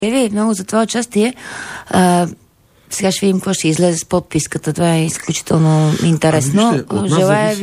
Много за това участие. Сега ще видим какво ще излезе с подписката. Това е изключително интересно. Желая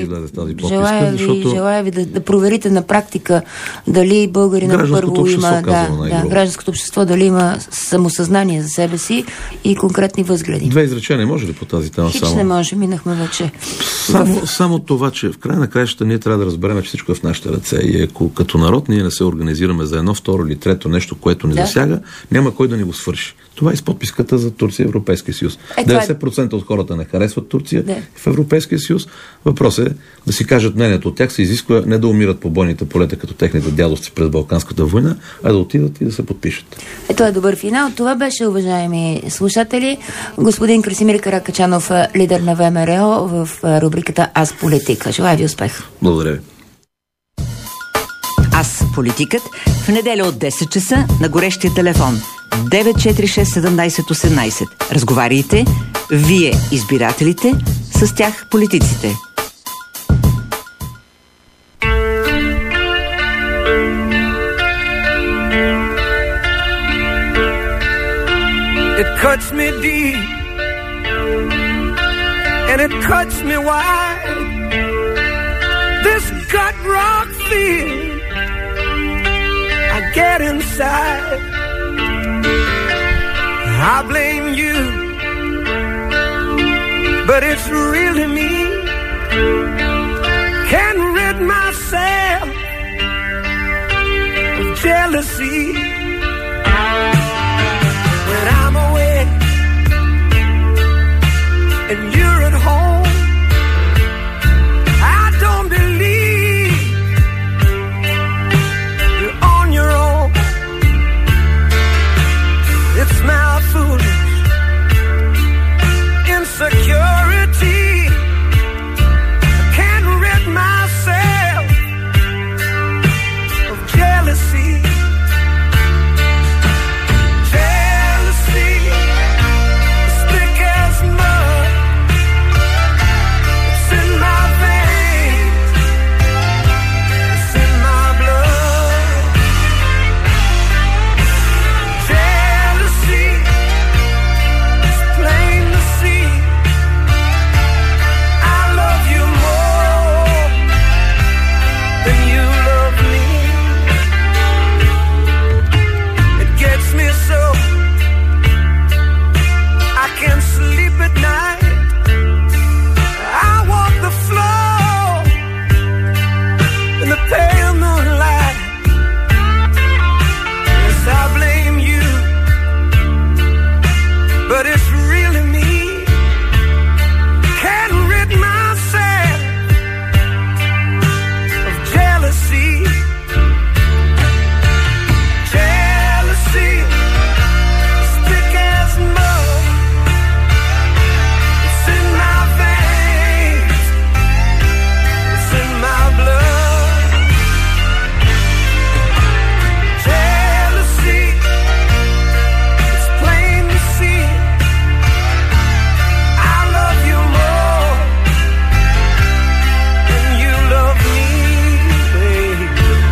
ви да проверите на практика дали българина първо има гражданското общество, дали има самосъзнание за себе си и конкретни възгледи. Две изречения може ли по тази тема? Хич не може, минахме вече. Само това, че в край на краищата ние трябва да разберем, че всичко е в нашите ръце. И ако като народ ние не се организираме за едно, второ или трето нещо, което ни засяга, няма кой да ни го свърши. Това е с подписката за Турция и Европейския съюз. 90% от хората не харесват Турция в Европейския съюз. Въпросът е да си кажат мнението от тях. Се изисква не да умират по бойните полета като техните дядовци през Балканската война, а да отидат и да се подпишат. Това е добър финал. Това беше, уважаеми слушатели, господин Красимир Каракачанов, лидер на ВМРО в рубриката Аз политика. Желая ви успех. Благодаря ви. Аз политикът в неделя от 10 часа на горещия телефон 946 1718. Разговаряйте, вие избирателите, с тях политиците. It cuts me deep and it cuts me wide. This gut rock feeling I get inside. I blame you, but it's really me. Can't rid myself of jealousy. When I'm away and you're at home, I don't believe you're on your own. It's my foolish insecurity. I can't rid myself of jealousy. Jealousy is thick as mud. It's in my veins. It's in my blood. Jealousy is plain to see. I love you more than you love me. It gets me so I can't sleep at night. I walk the floor in the pale moonlight. Yes, I blame you, but it's really me. Can't rid myself of jealousy. Jealousy is thick as mud. It's in my veins. It's in my blood. Jealousy is plain to see. I love you more than you love me, baby.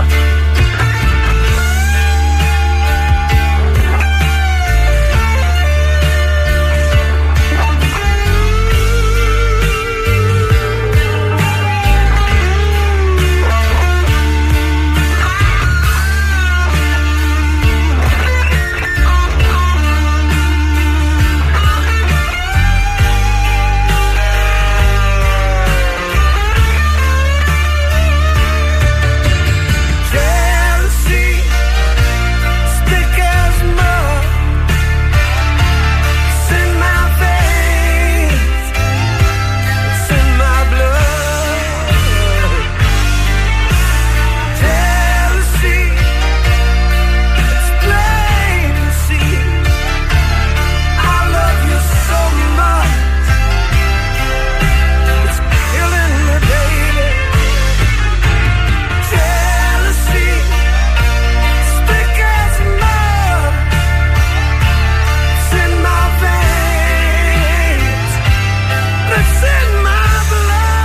Jealousy is thick as mud. It's in my veins. It's in my blood. Jealousy is plain to see. I love you so much. It's killing me, baby. Jealousy is thick as mud. It's in my veins. It's in my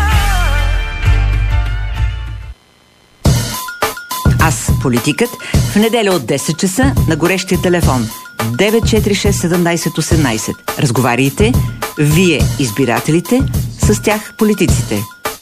blood. Аз политикът в В неделя от 10 часа на горещия телефон 946 17 18. Разговаряйте, вие избирателите, с тях политиците.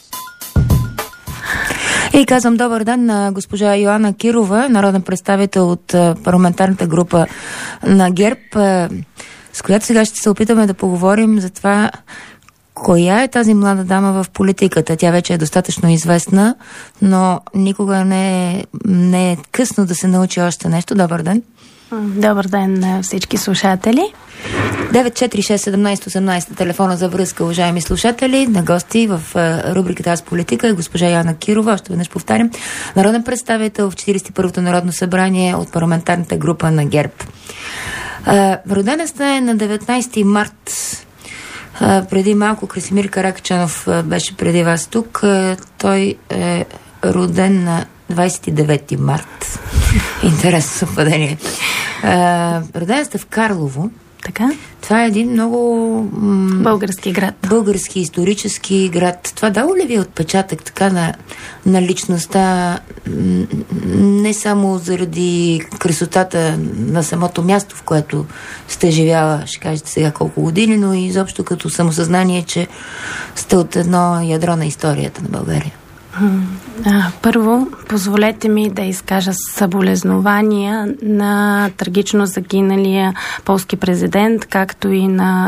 И казвам добър ден на госпожа Йоана Кирова, народен представител от парламентарната група на ГЕРБ, с която сега ще се опитаме да поговорим за това коя е тази млада дама в политиката. Тя вече е достатъчно известна, но никога не е късно да се научи още нещо. Добър ден! Добър ден на всички слушатели. 946-17-18 телефона за връзка, уважаеми слушатели, на гости в рубриката Аз политика е госпожа Йоана Кирова, още веднъж повтарям, народен представител в 41-то Народно събрание от парламентарната група на ГЕРБ. Родена сте на 19 март. Преди малко Красимир Каракачанов беше преди вас тук. Той е роден на 29 март. Интересно съвпадение. Родена сте в Карлово. Така? Това е един много... български град. Български, исторически град. Това дало ли ви отпечатък така на личността, не само заради красотата на самото място, в което сте живяла, ще кажете сега колко години, но и изобщо като самосъзнание, че сте от едно ядро на историята на България? Първо, позволете ми да изкажа съболезнования на трагично загиналия полски президент, както и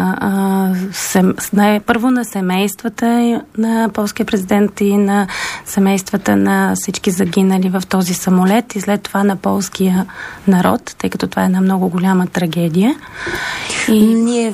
първо на семействата на полския президент и на семействата на всички загинали в този самолет и след това на полския народ, тъй като това е една много голяма трагедия. Ние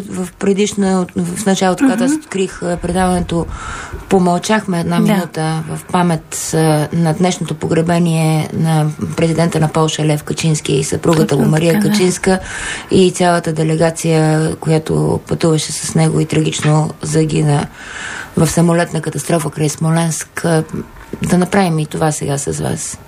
в началото, когато аз открих предаването, помълчахме една минута в памет на днешното погребение на президента на Полша Лев Качински и съпругата му Мария Качинска и цялата делегация, която пътуваше с него и трагично загина в самолетна катастрофа край Смоленск. Да направим и това сега с вас.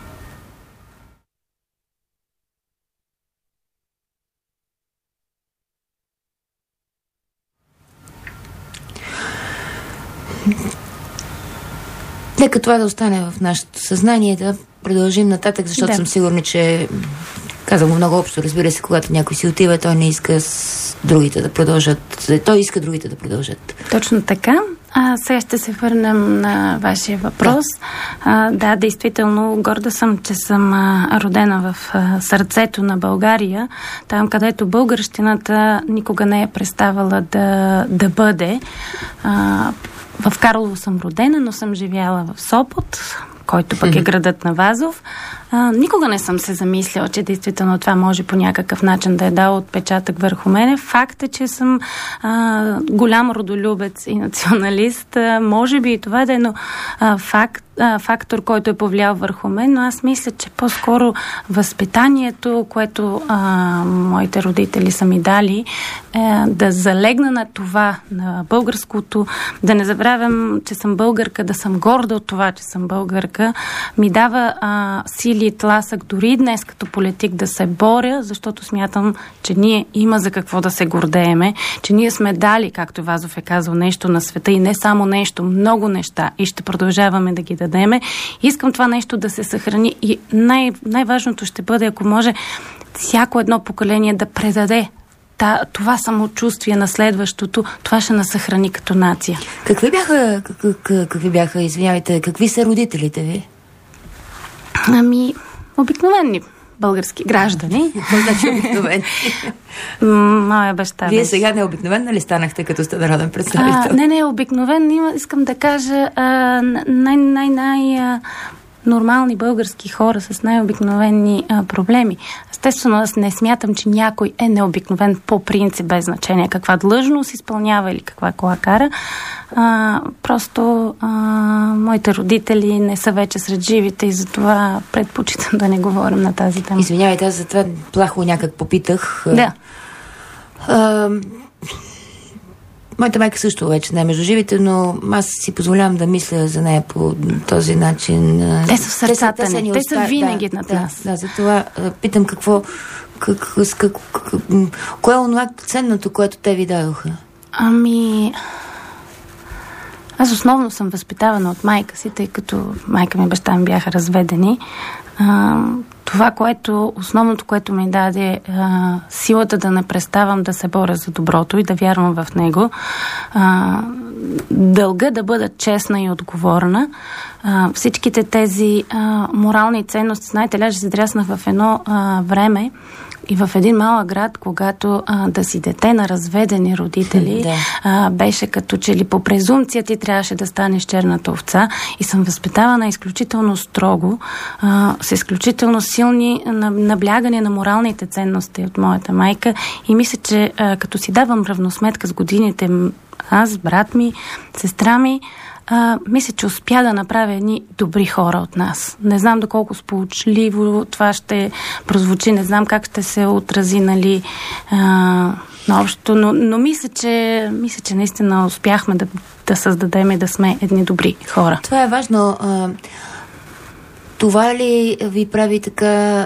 Нека това да остане в нашето съзнание, да продължим нататък, защото съм сигурна, че казвам го много общо, разбира се, когато някой си отива, той не иска другите да продължат. Той иска другите да продължат. Точно така. Сега ще се върнем на вашия въпрос. Да, действително, горда съм, че съм родена в сърцето на България, там където българщината никога не е преставала да бъде. В Карлово съм родена, но съм живяла в Сопот, който пък е градът на Вазов. Никога не съм се замисляла, че действително това може по някакъв начин да е дало отпечатък върху мене. Факт е, че съм голям родолюбец и националист. Може би и това да е, но фактор, който е повлиял върху мен, но аз мисля, че по-скоро възпитанието, което моите родители са ми дали, да залегна на това, на българското, да не забравям, че съм българка, да съм горда от това, че съм българка, ми дава сили и тласък дори днес като политик да се боря, защото смятам, че ние има за какво да се гордееме, че ние сме дали, както Вазов е казал, нещо на света и не само нещо, много неща и ще продължаваме да ги дадеме. Искам това нещо да се съхрани и най-важното ще бъде, ако може всяко едно поколение да предаде това самочувствие на следващото, това ще нас съхрани като нация. Какви бяха, извинявайте, какви са родителите ви? Обикновени български граждани. Значи обикновени. Моя баща. Вие сега необикновена ли станахте, като сте народен представител? Не, обикновен. Искам да кажа нормални български хора с най-обикновени проблеми. Естествено, аз не смятам, че някой е необикновен по принцип, без значение каква длъжност изпълнява или каква кола кара. Просто моите родители не са вече сред живите и затова предпочитам да не говорим на тази тема. Извинявайте, аз за това плахо някак попитах. Да. Моята майка също вече не е между живите, но аз си позволявам да мисля за нея по този начин. Те са в сърцата ни. Те са винаги над нас. Да, затова питам кое е онова ценното, което те ви дадоха? Аз основно съм възпитавана от майка си, тъй като майка ми и баща ми бяха разведени. основното, което ми даде силата да не преставам да се боря за доброто и да вярвам в него, дълга да бъда честна и отговорна. Всичките тези морални ценности, знаете, аз се дряснах в едно време и в един малък град, когато да си дете на разведени родители, беше като че ли по презумпция ти трябваше да станеш черната овца, и съм възпитавана изключително строго, с изключително силни наблягане на моралните ценности от моята майка, и мисля, че като си давам равносметка с годините, аз, брат ми, сестра ми, мисля, че успя да направя едни добри хора от нас. Не знам доколко сполучливо това ще прозвучи, не знам как ще се отрази, нали, наобщо, но мисля, че наистина успяхме да създадем и да сме едни добри хора. Това е важно. Това ли ви прави така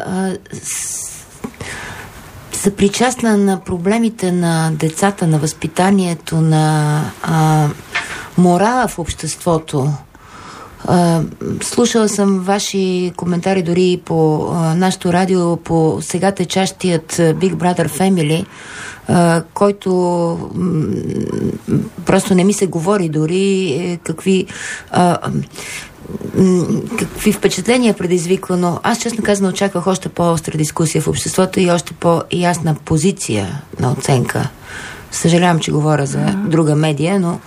съпричастна на проблемите на децата, на възпитанието, на морала в обществото? Слушала съм ваши коментари дори по нашото радио, по сега течащият Big Brother Family, който просто не ми се говори дори какви впечатления предизвиква, но аз честно казано очаквах още по-остра дискусия в обществото и още по-ясна позиция на оценка. Съжалявам, че говоря за друга медия, но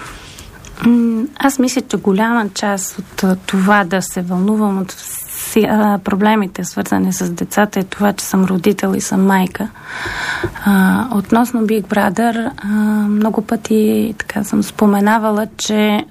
аз мисля, че голяма част от това да се вълнувам от проблемите, свързани с децата, е това, че съм родител и съм майка. Относно Big Brother, много пъти така съм споменавала, че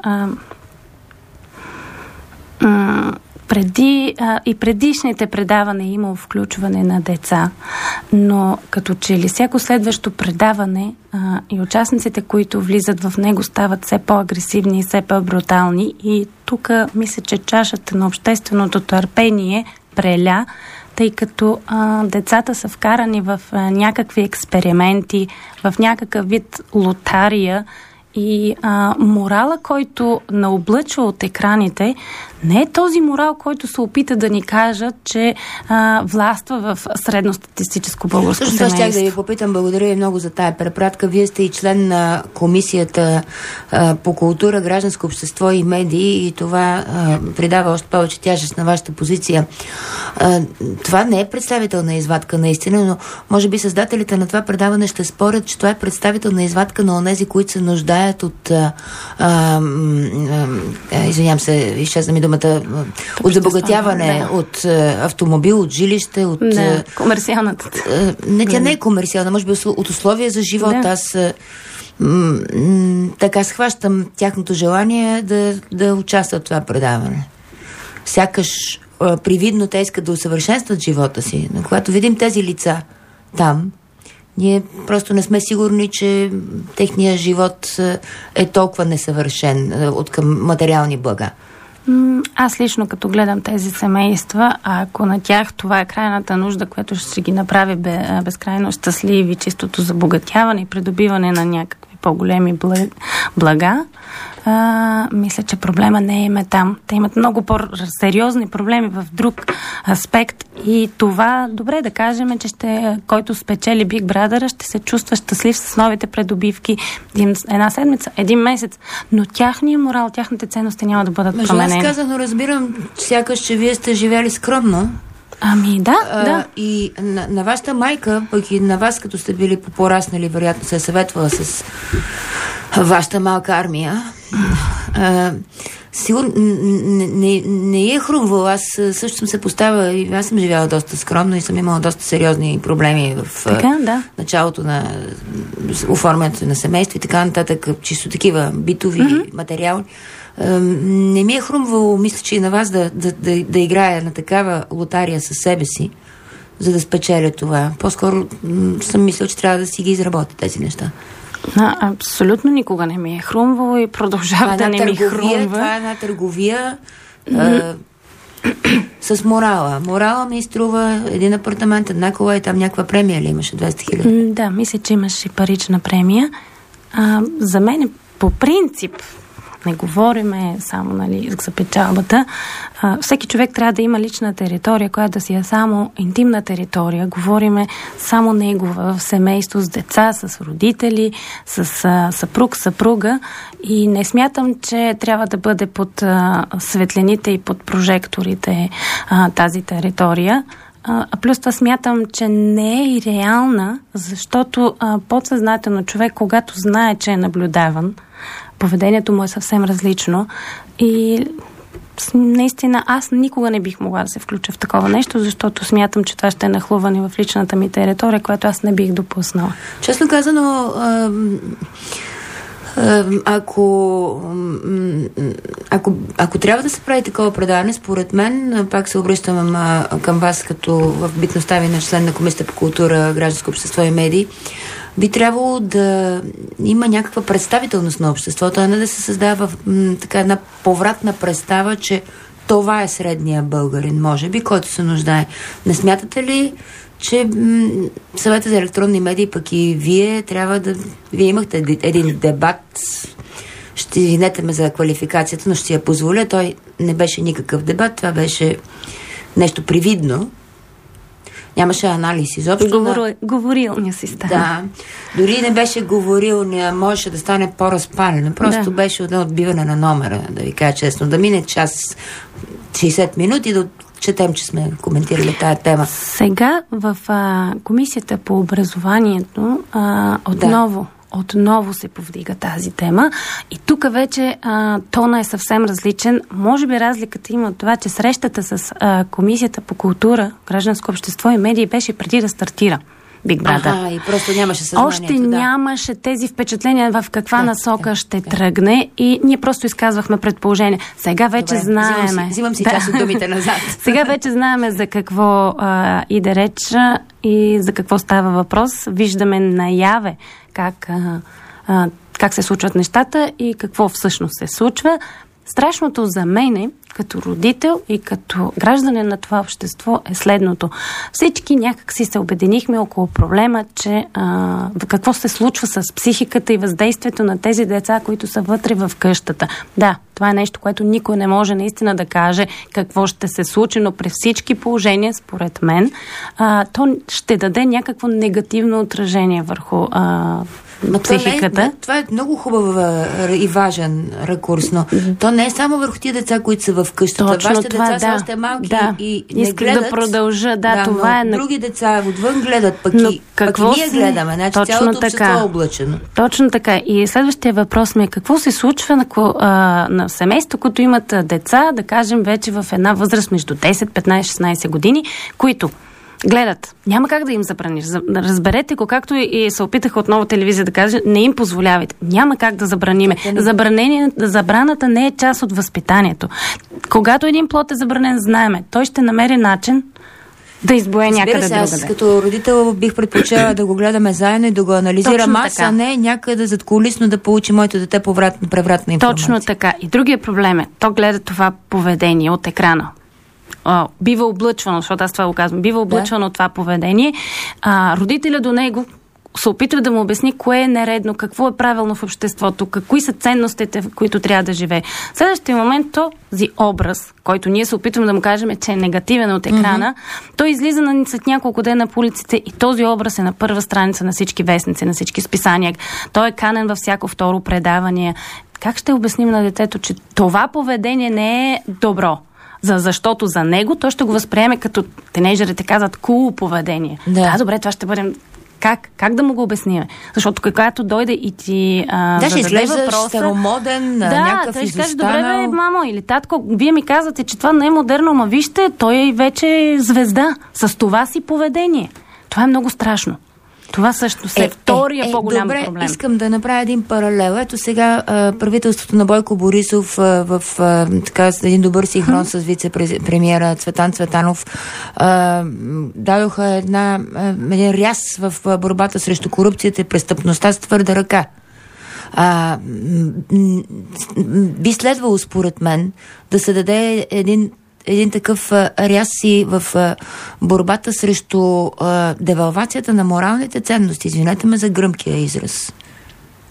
и предишните предавания имало включване на деца, но като че ли всяко следващо предаване и участниците, които влизат в него, стават все по-агресивни и все по-брутални, и тук мисля, че чашата на общественото търпение преля, тъй като децата са вкарани в някакви експерименти, в някакъв вид лотария, и морала, който наоблъчва от екраните, не е този морал, който се опита да ни кажат, че властва в средностатистическо българско семейство. Също щях да ви попитам, благодаря ви много за тая препратка. Вие сте и член на Комисията по култура, гражданско общество и медии, и това придава още повече тяжест на вашата позиция. Това не е представителна извадка наистина, но може би създателите на това предаване ще спорят, че това е представителна извадка на онези, които се нуждаят от извинявам се, изчезна ми думата, от забогатяване, от автомобил, от жилище, от комерциалната. Не, тя не е комерциална, може би от условия за живот. Да. Аз така схващам тяхното желание да участват в това предаване. Сякаш привидно те искат да усъвършенстват живота си, но когато видим тези лица там, ние просто не сме сигурни, че техният живот е толкова несъвършен от към материални блага. Аз лично, като гледам тези семейства, ако на тях това е крайната нужда, която ще ги направи безкрайно щастливи, чистото забогатяване и придобиване на някакви по-големи блага, мисля, че проблема не е там. Те имат много по-сериозни проблеми в друг аспект, и това, добре да кажем, че който спечели Big Brother, ще се чувства щастлив с новите придобивки една седмица, един месец, но тяхният морал, тяхните ценности няма да бъдат променени. Аз казано разбирам, сякаш, че вие сте живели скромно. Ами да. И на вашата майка, пък и на вас, като сте били пораснали, вероятно се е съветвала с вашата малка армия. Сигурно не е хрумвало. Аз също съм се поставила, и аз съм живяла доста скромно и съм имала доста сериозни проблеми в началото на оформянето на семейство и така нататък, чисто такива битови материали. Не ми е хрумвало, мисля, че и на вас да играя на такава лотария със себе си, за да спечеля това. По-скоро съм мисля, че трябва да си ги изработя тези неща. Абсолютно никога не ми е хрумвало и продължава да не ми хрумва. Това е една търговия с морала. Морала ми струва един апартамент, една кола и там някаква премия ли имаше 200 000? Да, мисля, че имаше парична премия. За мен по принцип не говориме само, нали, за печалбата. Всеки човек трябва да има лична територия, която да си е само интимна територия. Говориме само негова, в семейство, с деца, с родители, с съпруг, съпруга. И не смятам, че трябва да бъде под светлените и под прожекторите тази територия. А плюс това смятам, че не е и реална, защото подсъзнателно човек, когато знае, че е наблюдаван, поведението му е съвсем различно и наистина аз никога не бих могла да се включа в такова нещо, защото смятам, че това ще е нахлуване в личната ми територия, което аз не бих допуснала. Честно казано, ако трябва да се прави такова предаване, според мен, пак се обръщам към вас като в битността ви на член на Комисията по култура, гражданско общество и медии, би трябвало да има някаква представителност на обществото, а не да се създава така една повратна представа, че това е средния българин, може би, който се нуждае. Не смятате ли, че Съвета за електронни медии, пък и вие трябва да... Вие имахте един дебат, ще извинете ме за квалификацията, но ще си я позволя. Той не беше никакъв дебат, това беше нещо привидно. Нямаше анализ изобщо. Говорилния си стана. Да. Дори не беше говорилния, можеше да стане по-разпалено. Просто беше едно отбиване на номера, да ви кажа честно. Да мине час 60 минути да четем, че сме коментирали тая тема. Сега в Комисията по образованието отново се повдига тази тема и тук вече тона е съвсем различен. Може би разликата има от това, че срещата с Комисията по култура, гражданско общество и медии беше преди да стартира Big Brother. И просто нямаше съзнанието. Още нямаше тези впечатления в каква насока ще тръгне и ние просто изказвахме предположение. Сега вече знаеме. Взимам си част от думите назад. Сега вече знаеме за какво иде реч и за какво става въпрос. Виждаме наяве как се случват нещата и какво всъщност се случва. Страшното за мене, като родител и като гражданин на това общество, е следното. Всички някак си се обединихме около проблема, че какво се случва с психиката и въздействието на тези деца, които са вътре в къщата. Да, това е нещо, което никой не може наистина да каже какво ще се случи, но при всички положения, според мен, то ще даде някакво негативно отражение върху психиката. Това е много хубав и важен ракурс, но то не е само върху тия деца, които са в къщата. Вашите деца са още малки и не гледат. Да продължа, това е... Други деца отвън гледат, пък и ние гледаме. Значи цялото общество е облъчено. Точно така. И следващия въпрос ми е какво се случва на семейство, които имат деца, да кажем вече в една възраст между 10, 15, 16 години, които гледат. Няма как да им забраниш. Разберете го, както и се опитаха отново телевизия да каже, не им позволявайте. Няма как да забраниме. Забраната не е част от възпитанието. Когато един плод е забранен, знаеме, той ще намери начин да избое някъде другаде. Аз като родител бих предпочела да го гледаме заедно и да го анализирам аз, а не някъде задкулисно да получи моето дете превратна информация. Точно така. И другия проблем е, то гледа това поведение от екрана. Бива облъчвано, защото аз това го казвам, бива облъчвано това поведение. Родителя до него се опитва да му обясни кое е нередно, какво е правилно в обществото, какви са ценностите, в които трябва да живее. В следващия момент този образ, който ние се опитваме да му кажем, че е негативен от екрана, той излиза след няколко дена по улиците и този образ е на първа страница на всички вестници, на всички списания. Той е канен във всяко второ предаване. Как ще обясним на детето, че това поведение не е добро? Защото за него той ще го възприеме като тинейджерите казват поведение. Да, добре, това ще бъдем... Как да му го обясним? Защото когато дойде и ти ще изглеждаш старомоден, някакъв изостанал. Добре, бе, мамо или татко, вие ми казвате, че това не е модерно, ама вижте, той е вече е звезда с това си поведение. Това е много страшно. Това също е втория по-голям проблем. Искам да направя един паралел. Ето сега правителството на Бойко Борисов в един добър синхрон с вице-премиера Цветан Цветанов дадоха един ряз в борбата срещу корупцията и престъпността с твърда ръка. Би следвало, според мен, да се даде един такъв ряз и в борбата срещу девалвацията на моралните ценности. Извинете ме за гръмкия израз.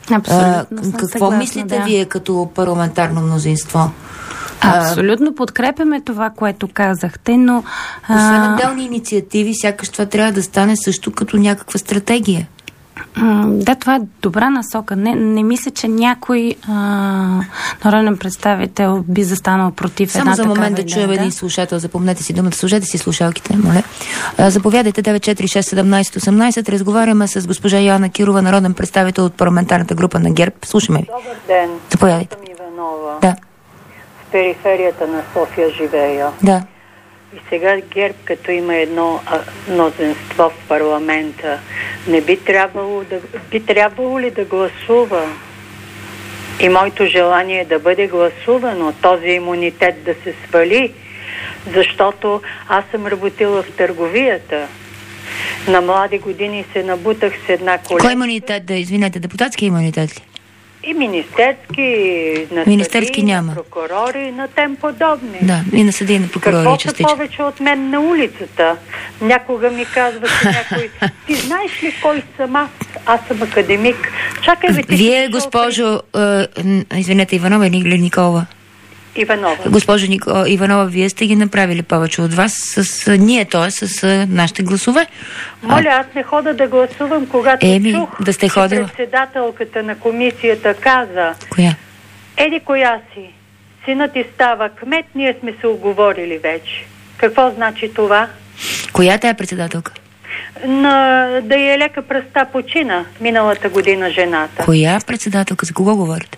Абсолютно. Какво съгласна, мислите вие като парламентарно мнозинство? Абсолютно подкрепяме това, което казахте, но... Освен отделни инициативи, сякаш това трябва да стане също като някаква стратегия. Да, това е добра насока. Не мисля, че някой народен представител би застанал против една такава идея. Само за момент да чуем един слушател. Запомнете си думата. Служете си слушалките, моля. Заповядайте 946-17-18. Разговаряме с госпожа Йоанна Кирова, народен представител от парламентарната група на ГЕРБ. Слушаме ви. Добър ден. Заповядайте. Съм Иванова. Да. В периферията на София живея. Да. И сега ГЕРБ, като има едно мнозинство в парламента, не би трябвало ли да гласува? И моето желание е да бъде гласувано, този имунитет да се свали, защото аз съм работила в търговията. На млади години се набутах с една колежка. Кой имунитет? Извинете, депутатски имунитет ли? И министерски, на министерски съдии, няма. на прокурори, на тем подобни. Да, и на съдии, и на прокурори Какво частично. са повече от мен на улицата? Някога ми казваше някой, ти знаеш ли кой съм аз? Аз съм академик. Чакай бе, ти... Вие, госпожо, извинете, Иванова или Никола? Иванова. Госпожо Иванова, вие сте ги направили повече от вас с ние, т.е. с нашите гласове. Моля, аз не хода да гласувам, когато чух, да сте ходила. Председателката на комисията каза, Коя? еди коя си, синът ти става кмет, ние сме се уговорили вече. Какво значи това? Коя тя е председателка? Да е лека пръста почина миналата година жената. Коя председателка? За кого говорите?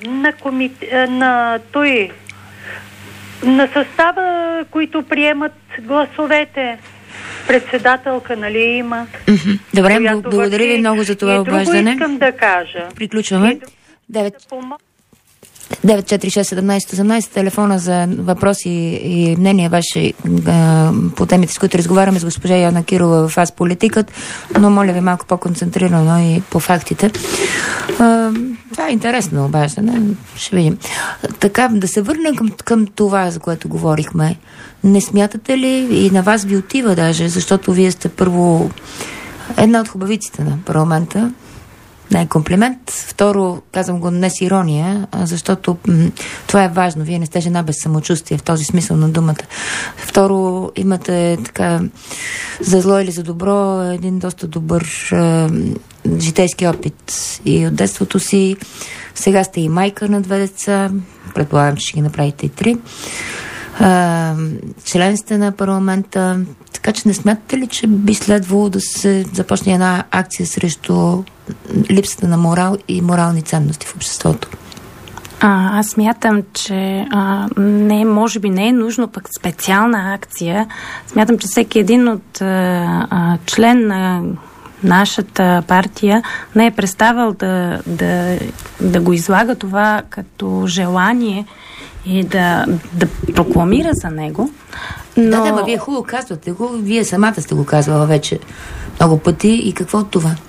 На състава, които приемат гласовете. Председателка, нали има? Добре, благодаря ви много за това обаждане. И друго искам да кажа. Приключваме. 946-17-18, телефона за въпроси и мнения ваши по темите, с които разговаряме с госпожа Йоанна Кирова в Аз политикът, но моля ви малко по-концентрирано и по фактите. Това е интересно обаждане, ще видим. Така, да се върнем към това, за което говорихме. Не смятате ли, и на вас ви отива даже, защото вие сте първо една от хубавиците на парламента, не е комплимент. Второ, казвам го не с ирония, защото това е важно. Вие не сте жена без самочувствие в този смисъл на думата. Второ, имате така за зло или за добро един доста добър житейски опит и от детството си. Сега сте и майка на 2 деца. Предполагам, че ще ги направите и 3. Член сте на парламента. Така че не смятате ли, че би следвало да се започне една акция срещу липсата на морал и морални ценности в обществото? Аз смятам, че може би не е нужно пък специална акция. Смятам, че всеки един от член на нашата партия не е преставал да го излага това като желание и да прокламира за него. Но... Да, вие хубаво казвате го, вие самата сте го казвала вече много пъти. И какво от това?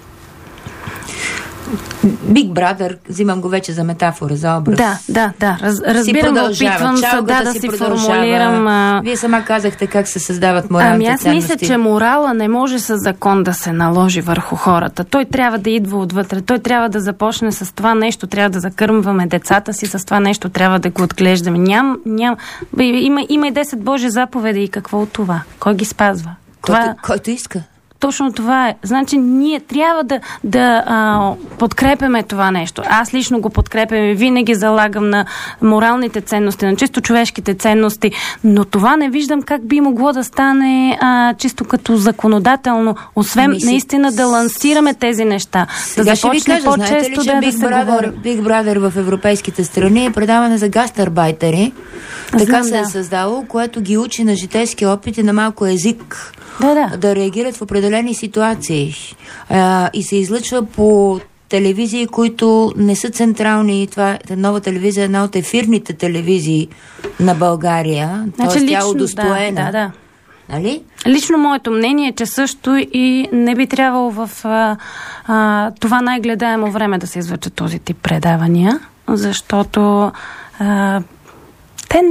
Big Brother, взимам го вече за метафора, за образ. Да. Разбирам, опитвам се да си формулирам. Вие сама казахте как се създават моралните ценности. Аз мисля, че морала не може със закон да се наложи върху хората. Той трябва да идва отвътре. Той трябва да започне с това нещо, трябва да закърмваме децата си, с това нещо трябва да го отглеждаме. Има и 10 Божи заповеди и какво от това? Кой ги спазва? Който иска. Точно това е. Значи ние трябва да подкрепяме това нещо. Аз лично го подкрепям и винаги залагам на моралните ценности, на чисто човешките ценности, но това не виждам как би могло да стане чисто като законодателно, освен наистина да лансираме тези неща. Сега ще ви кажа, знаете ли, че Big Brother в европейските страни е предаване за гастарбайтери. Така се е създало, което ги учи на житейски опит и на малко език. Да реагират в определени ситуации. И се излъчва по телевизии, които не са централни. Това е нова телевизия, една от ефирните телевизии на България. Тоест тя е удостоена. Да. Нали? Лично моето мнение е, че също и не би трябвало в това най-гледаемо време да се излъчат този тип предавания, защото те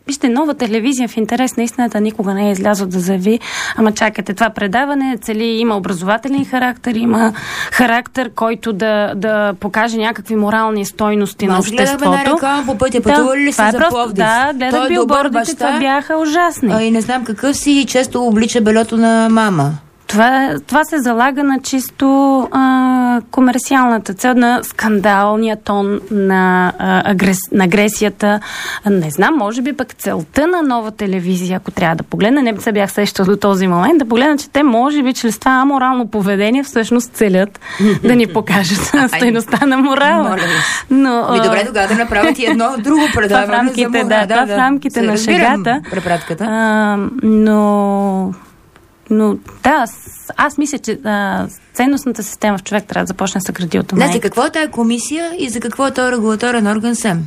вижте, Нова телевизия в интерес на истината никога не е излязъл да заяви, ама чакайте, това предаване цели има образователен характер, има характер, който да покаже някакви морални стойности на обществото. Гледаме на реклама по пътя, пътували ли са за Пловдив? Да, гледах билбордите, това бяха ужасни. И не знам какъв си и често облича белето на мама. Това се залага на чисто комерциалната цел, на скандалния тон, на агресията. Не знам, може би пък целта на Нова телевизия, ако трябва да погледна, не се бях сещал до този момент, да погледна, че те може би чрез това аморално поведение всъщност целят да ни покажат стойността на морала. Но, добре, тогава да направят и едно друго предаване за морал. В рамките на шегата. Но да, аз мисля, че ценностната система в човек трябва да започне да се гради от това. За какво е тая комисия и за какво е този регулаторен орган СЕМ?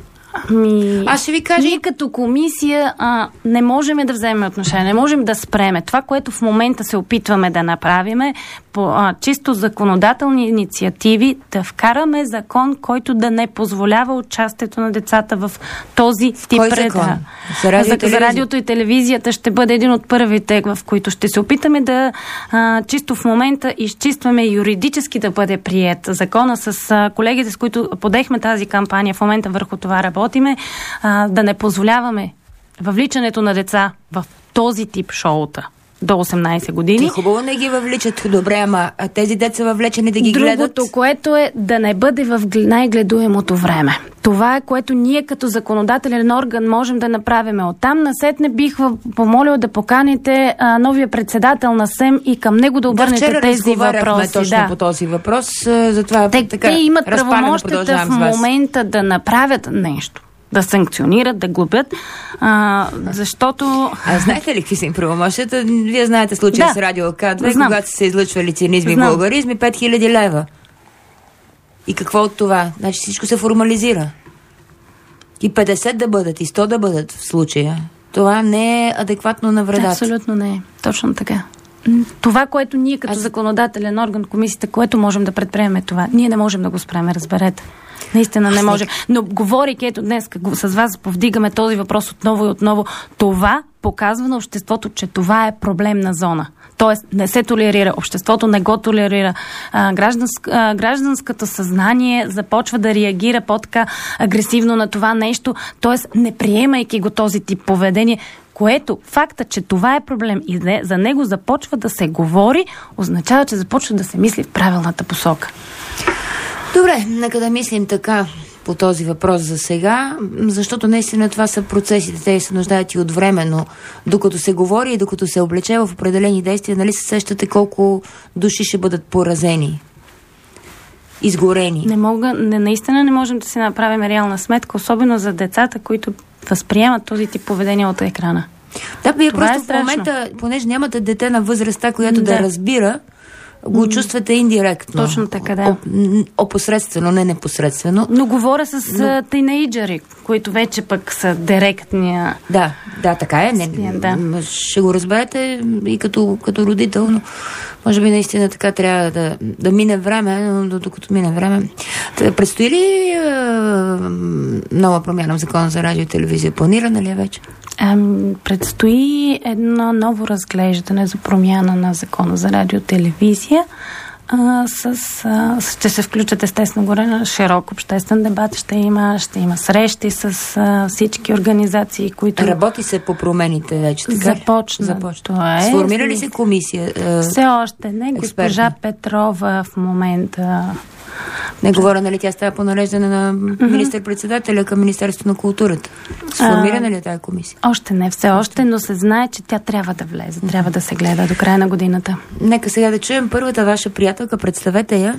Аз ще ви кажа. Ние като комисия не можем да вземем отношение, не можем да спреме. Това, което в момента се опитваме да направиме, по чисто законодателни инициативи, да вкараме закон, който да не позволява участието на децата в този тип предаване. За радиото и телевизията ще бъде един от първите, в които ще се опитаме да чисто в момента изчистваме юридически да бъде прият закона с колегите, с които подехме тази кампания. В момента върху това работиме, да не позволяваме въвличането на деца в този тип шоута до 18 години. Хубаво не ги въвличат, добре, ама тези деца въвлечени да ги гледат. Другото, което е да не бъде в най-гледуемото време. Това е, което ние като законодателен орган можем да направим. Оттам насетне бих помолил да поканите новия председател на СЕМ и към него да обърнете тези въпроси. Точно по този въпрос. Затова те имат правомощията в момента да направят нещо. Да санкционират, да глобят, защото... знаете ли какви са им правомощията? Вие знаете случая с Радио К2, когато се излъчвали цинизми и вулгаризми, 5000 лева. И какво от това? Значи всичко се формализира. И 50 да бъдат, и 100 да бъдат в случая. Това не е адекватно на вредата. Абсолютно не е. Точно така. Това, което ние като законодателен орган, комисията, което можем да предприемем това, ние не можем да го спрем, разберете. Наистина не може. Но говорейки ето днес с вас повдигаме този въпрос отново и отново, това показва на обществото, че това е проблемна зона. Тоест не се толерира, обществото не го толерира. Гражданското съзнание започва да реагира по-така агресивно на това нещо, тоест не приемайки го този тип поведение, което факта, че това е проблем и за него започва да се говори, означава, че започва да се мисли в правилната посока. Добре, нека да мислим така по този въпрос за сега, защото наистина това са процесите, те се нуждаят и от време, но докато се говори и докато се облече в определени действия, нали се сещате колко души ще бъдат поразени, изгорени? Наистина не можем да си направим реална сметка, особено за децата, които възприемат този тип поведение от екрана. Да, вие просто в момента, понеже нямате дете на възрастта, която да разбира, го чувствате индиректно. Точно така, да. Опосредствено, не непосредствено. Но говоря с тинейджери, които вече пък са директния... Да, така е. Ще го разберете и като родител, но може би наистина така трябва да мине време, но докато мине време. Предстои ли нова промяна в закона за радио и телевизия? Планирана ли е вече? Предстои едно ново разглеждане за промяна на закона за радио и телевизия. Ще се включат естествено горе на широк обществен дебат. Ще има срещи с всички организации, които... Работи се по промените вече, така? Започна. Сформира ли се комисия? Все още не. Госпожа Петрова в момента... Не говоря, нали, тя става по нареждане на министър-председателя към Министерството на културата. Сформирана ли е тази комисия? Още не, все още, но се знае, че тя трябва да влезе, трябва да се гледа до края на годината. Нека сега да чуем първата ваша приятелка, представете я.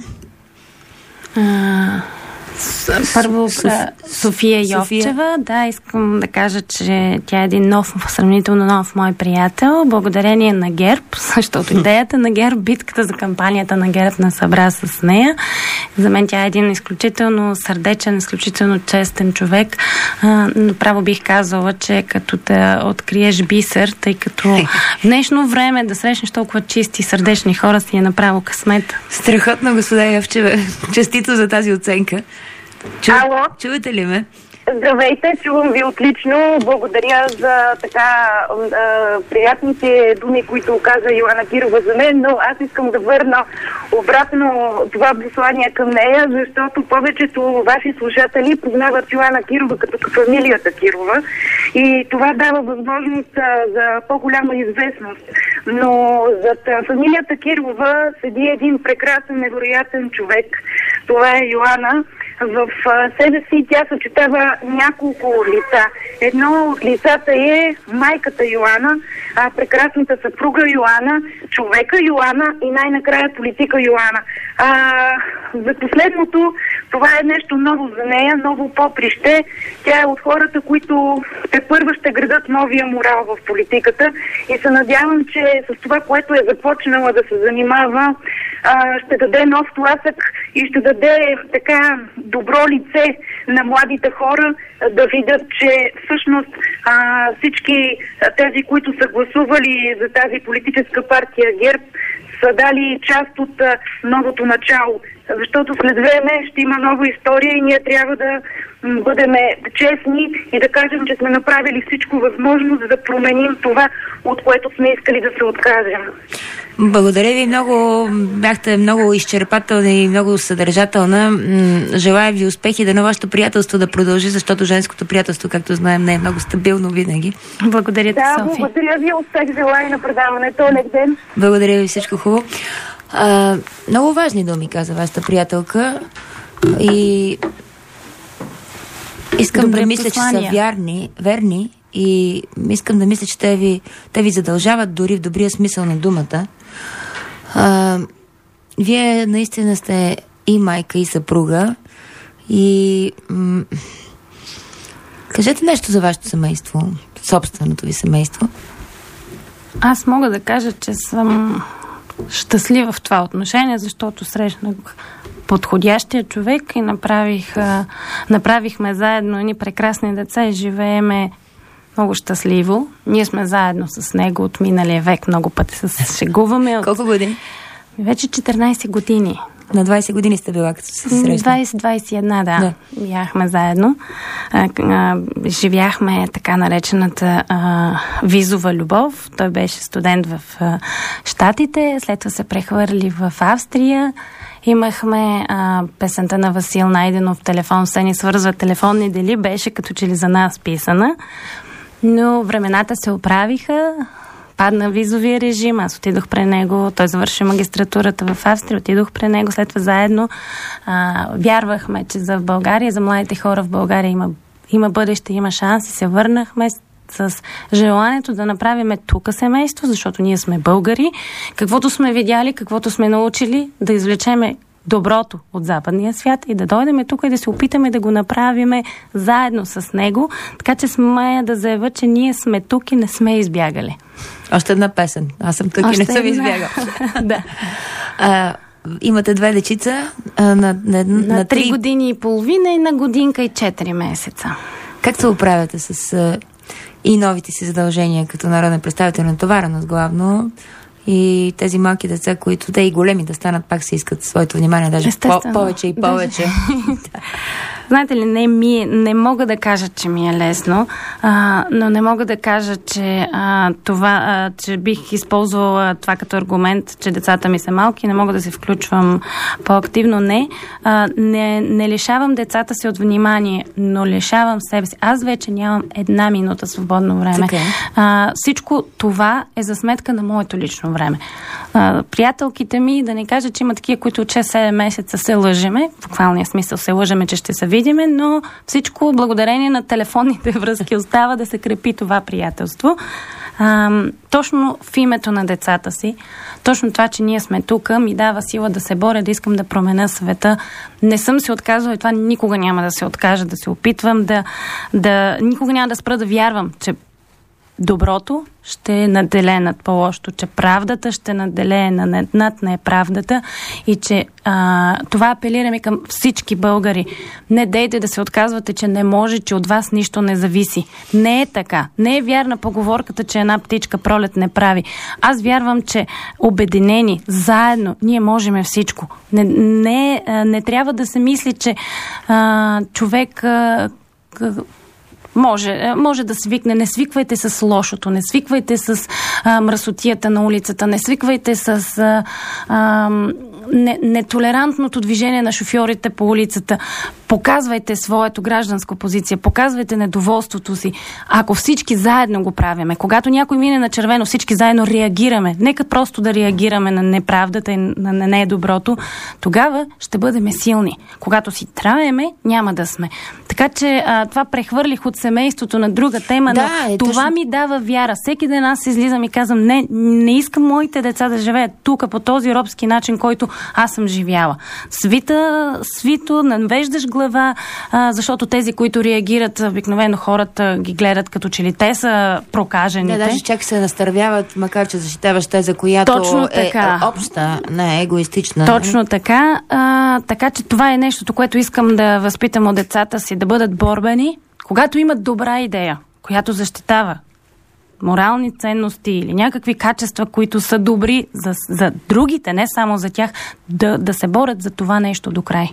Първо София Йовчева. Да, искам да кажа, че тя е един сравнително нов мой приятел. Благодарение на ГЕРБ, защото идеята на ГЕРБ, битката за кампанията на ГЕРБ не събра с нея. За мен тя е един изключително сърдечен, изключително честен човек. Направо бих казала, че като да откриеш бисер, тъй като в днешно време да срещнеш толкова чисти, сърдечни хора си е направо късмет. Страхотно, господа Йовчева. Честито за тази оценка. Ало? Чувате ли ме? Здравейте, чувам ви отлично. Благодаря за така приятните думи, които каза Йоана Кирова за мен, но аз искам да върна обратно това послание към нея, защото повечето ваши слушатели познават Йоана Кирова като фамилията Кирова и това дава възможност за по-голяма известност. Но зад фамилията Кирова седи един прекрасен, невероятен човек. Това е Йоана. В себе си тя съчетава няколко лица. Едно от лицата е майката Йоана, прекрасната съпруга Йоана, човека Йоана и най-накрая политика Йоана. За последното, това е нещо ново за нея, ново поприще. Тя е от хората, които тепърва ще градат новия морал в политиката и се надявам, че с това, което е започнала да се занимава, ще даде нов тласък и ще даде така добро лице на младите хора да видят, че всъщност всички тези, които са гласували за тази политическа партия ГЕРБ, са дали част от новото начало. Защото след време ще има нова история и ние трябва да бъдем честни и да кажем, че сме направили всичко възможно, за да променим това, от което сме искали да се откажем. Благодаря ви много. Бяхте много изчерпателна и много съдържателна. Желая ви успехи, да на вашето приятелство да продължи, защото женското приятелство, както знаем, не е много стабилно винаги. Благодаря ти, Софи. Благодаря ви. Успех желая на предаването. Лек ден. Благодаря ви, всичко хубаво. Много важни думи каза вашата приятелка и искам да мисля, че са верни и искам да мисля, че те ви задължават дори в добрия смисъл на думата. Вие наистина сте и майка, и съпруга и кажете нещо за вашето семейство, собственото ви семейство. Аз мога да кажа, че съм щастлива в това отношение, защото срещнах подходящия човек и направихме заедно едни прекрасни деца и живееме много щастливо. Ние сме заедно с него от миналия век, много пъти се шегуваме. Колко години? Вече 14 години. На 20 години сте била, като се срещна? 20-21, да. Бяхме заедно. Живяхме така наречената визова любов. Той беше студент в Щатите, след това се прехвърли в Австрия. Имахме песента на Васил Найденов "Телефон се ни свързва, телефонни дели", беше като че ли за нас писана. Но времената се оправиха, падна визовия режим, аз отидох при него, той завърши магистратурата в Австрия, отидох при него, след това заедно вярвахме, че за България, за младите хора в България има бъдеще, има шанс и се върнахме с желанието да направим тук семейство, защото ние сме българи, каквото сме видяли, каквото сме научили, да извлечеме доброто от западния свят и да дойдем тук и да се опитаме да го направиме заедно с него, така че смея да заявя, че ние сме тук и не сме избягали. Още една песен. Аз съм тук и не съм избягал. Да. Имате две дечица на 3 години и половина и на годинка и 4 месеца. Как се оправяте с и новите си задължения като народен представител, натовареност главно, и тези малки деца, които те и големи да станат, пак се искат своето внимание, даже повече и повече. Знаете ли, не мога да кажа, че ми е лесно, но не мога да кажа, че че бих използвала това като аргумент, че децата ми са малки, не мога да се включвам по-активно. Не лишавам децата си от внимание, но лишавам себе си. Аз вече нямам 1 минута свободно време. Всичко това е за сметка на моето лично време. Приятелките ми, да не кажа, че има такива, които от 6-7 месеца се лъжеме, в буквалния смисъл се лъжеме, че ще се видиме, но всичко благодарение на телефонните връзки остава да се крепи това приятелство. Точно в името на децата си, точно това, че ние сме тук, ми дава сила да се боря, да искам да променя света. Не съм се отказала и това никога няма да се откажа, да се опитвам никога няма да спра да вярвам, че доброто ще наделее над по-лошото, че правдата ще наделее над неправдата и че това апелираме към всички българи. Не дейте да се отказвате, че не може, че от вас нищо не зависи. Не е така. Не е вярна поговорката, че една птичка пролет не прави. Аз вярвам, че обединени, заедно, ние можем всичко. Не трябва да се мисли, че човек Може да свикне. Не свиквайте с лошото, не свиквайте с мръсотията на улицата, не свиквайте с нетолерантното движение на шофьорите по улицата. Показвайте своето гражданска позиция, показвайте недоволството си. Ако всички заедно го правиме, когато някой мине на червено, всички заедно реагираме, нека просто да реагираме на неправдата и на недоброто, тогава ще бъдем силни. Когато си траеме, няма да сме. Така че това прехвърлих от семейството на друга тема, но това ми дава вяра. Всеки ден аз излизам и казвам, не искам моите деца да живеят тук по този робски начин, който аз съм живяла. Свито, навеждаш глава, защото тези, които реагират, обикновено хората ги гледат като че ли те са прокажените. Да, даже чак се настървяват, макар че защитаваш теза, която е обща, не е егоистична. Точно така. Така че това е нещото, което искам да възпитам от децата си, да бъдат борбени, когато имат добра идея, която защитава морални ценности или някакви качества, които са добри за другите, не само за тях, да се борят за това нещо до край.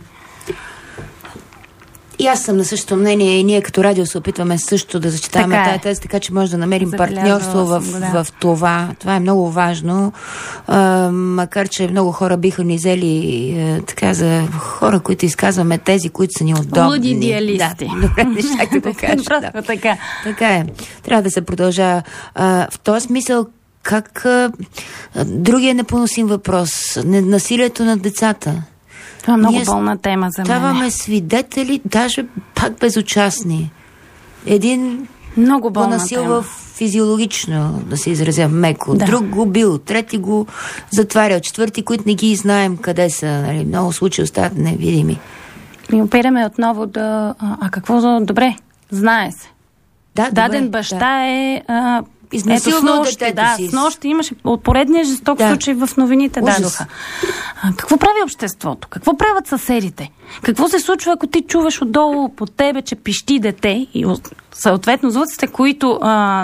И аз съм на същото мнение и ние като радио се опитваме също да защитаваме тая теза, така че може да намерим партньорство в това. Това е много важно. Макар че много хора биха ни взели така за хора, които изказваме тези, които са ни удобни. Луди идеалисти. Да, добре, не щях да кажа. Просто така. Така е. Трябва да се продължава. В този смисъл, как другия непоносим въпрос. Насилието над децата. Това е много болна тема за мен. Ставаме свидетели, даже пак безучастни. Един много болна го насилва физиологично, да се изразя меко. Да. Друг го бил, трети го затварял, четвърти, които не ги знаем къде са. Нали? Много случаи остават невидими. И опираме отново да... какво? Добре, знае се. Да, даден добре, баща е... изнасилвал детето си. С нощи имаше от поредния жесток случай в новините. Ужас. Дадоха. Какво прави обществото? Какво правят съседите? Какво се случва, ако ти чуваш отдолу под тебе, че пищи дете и съответно звуците, които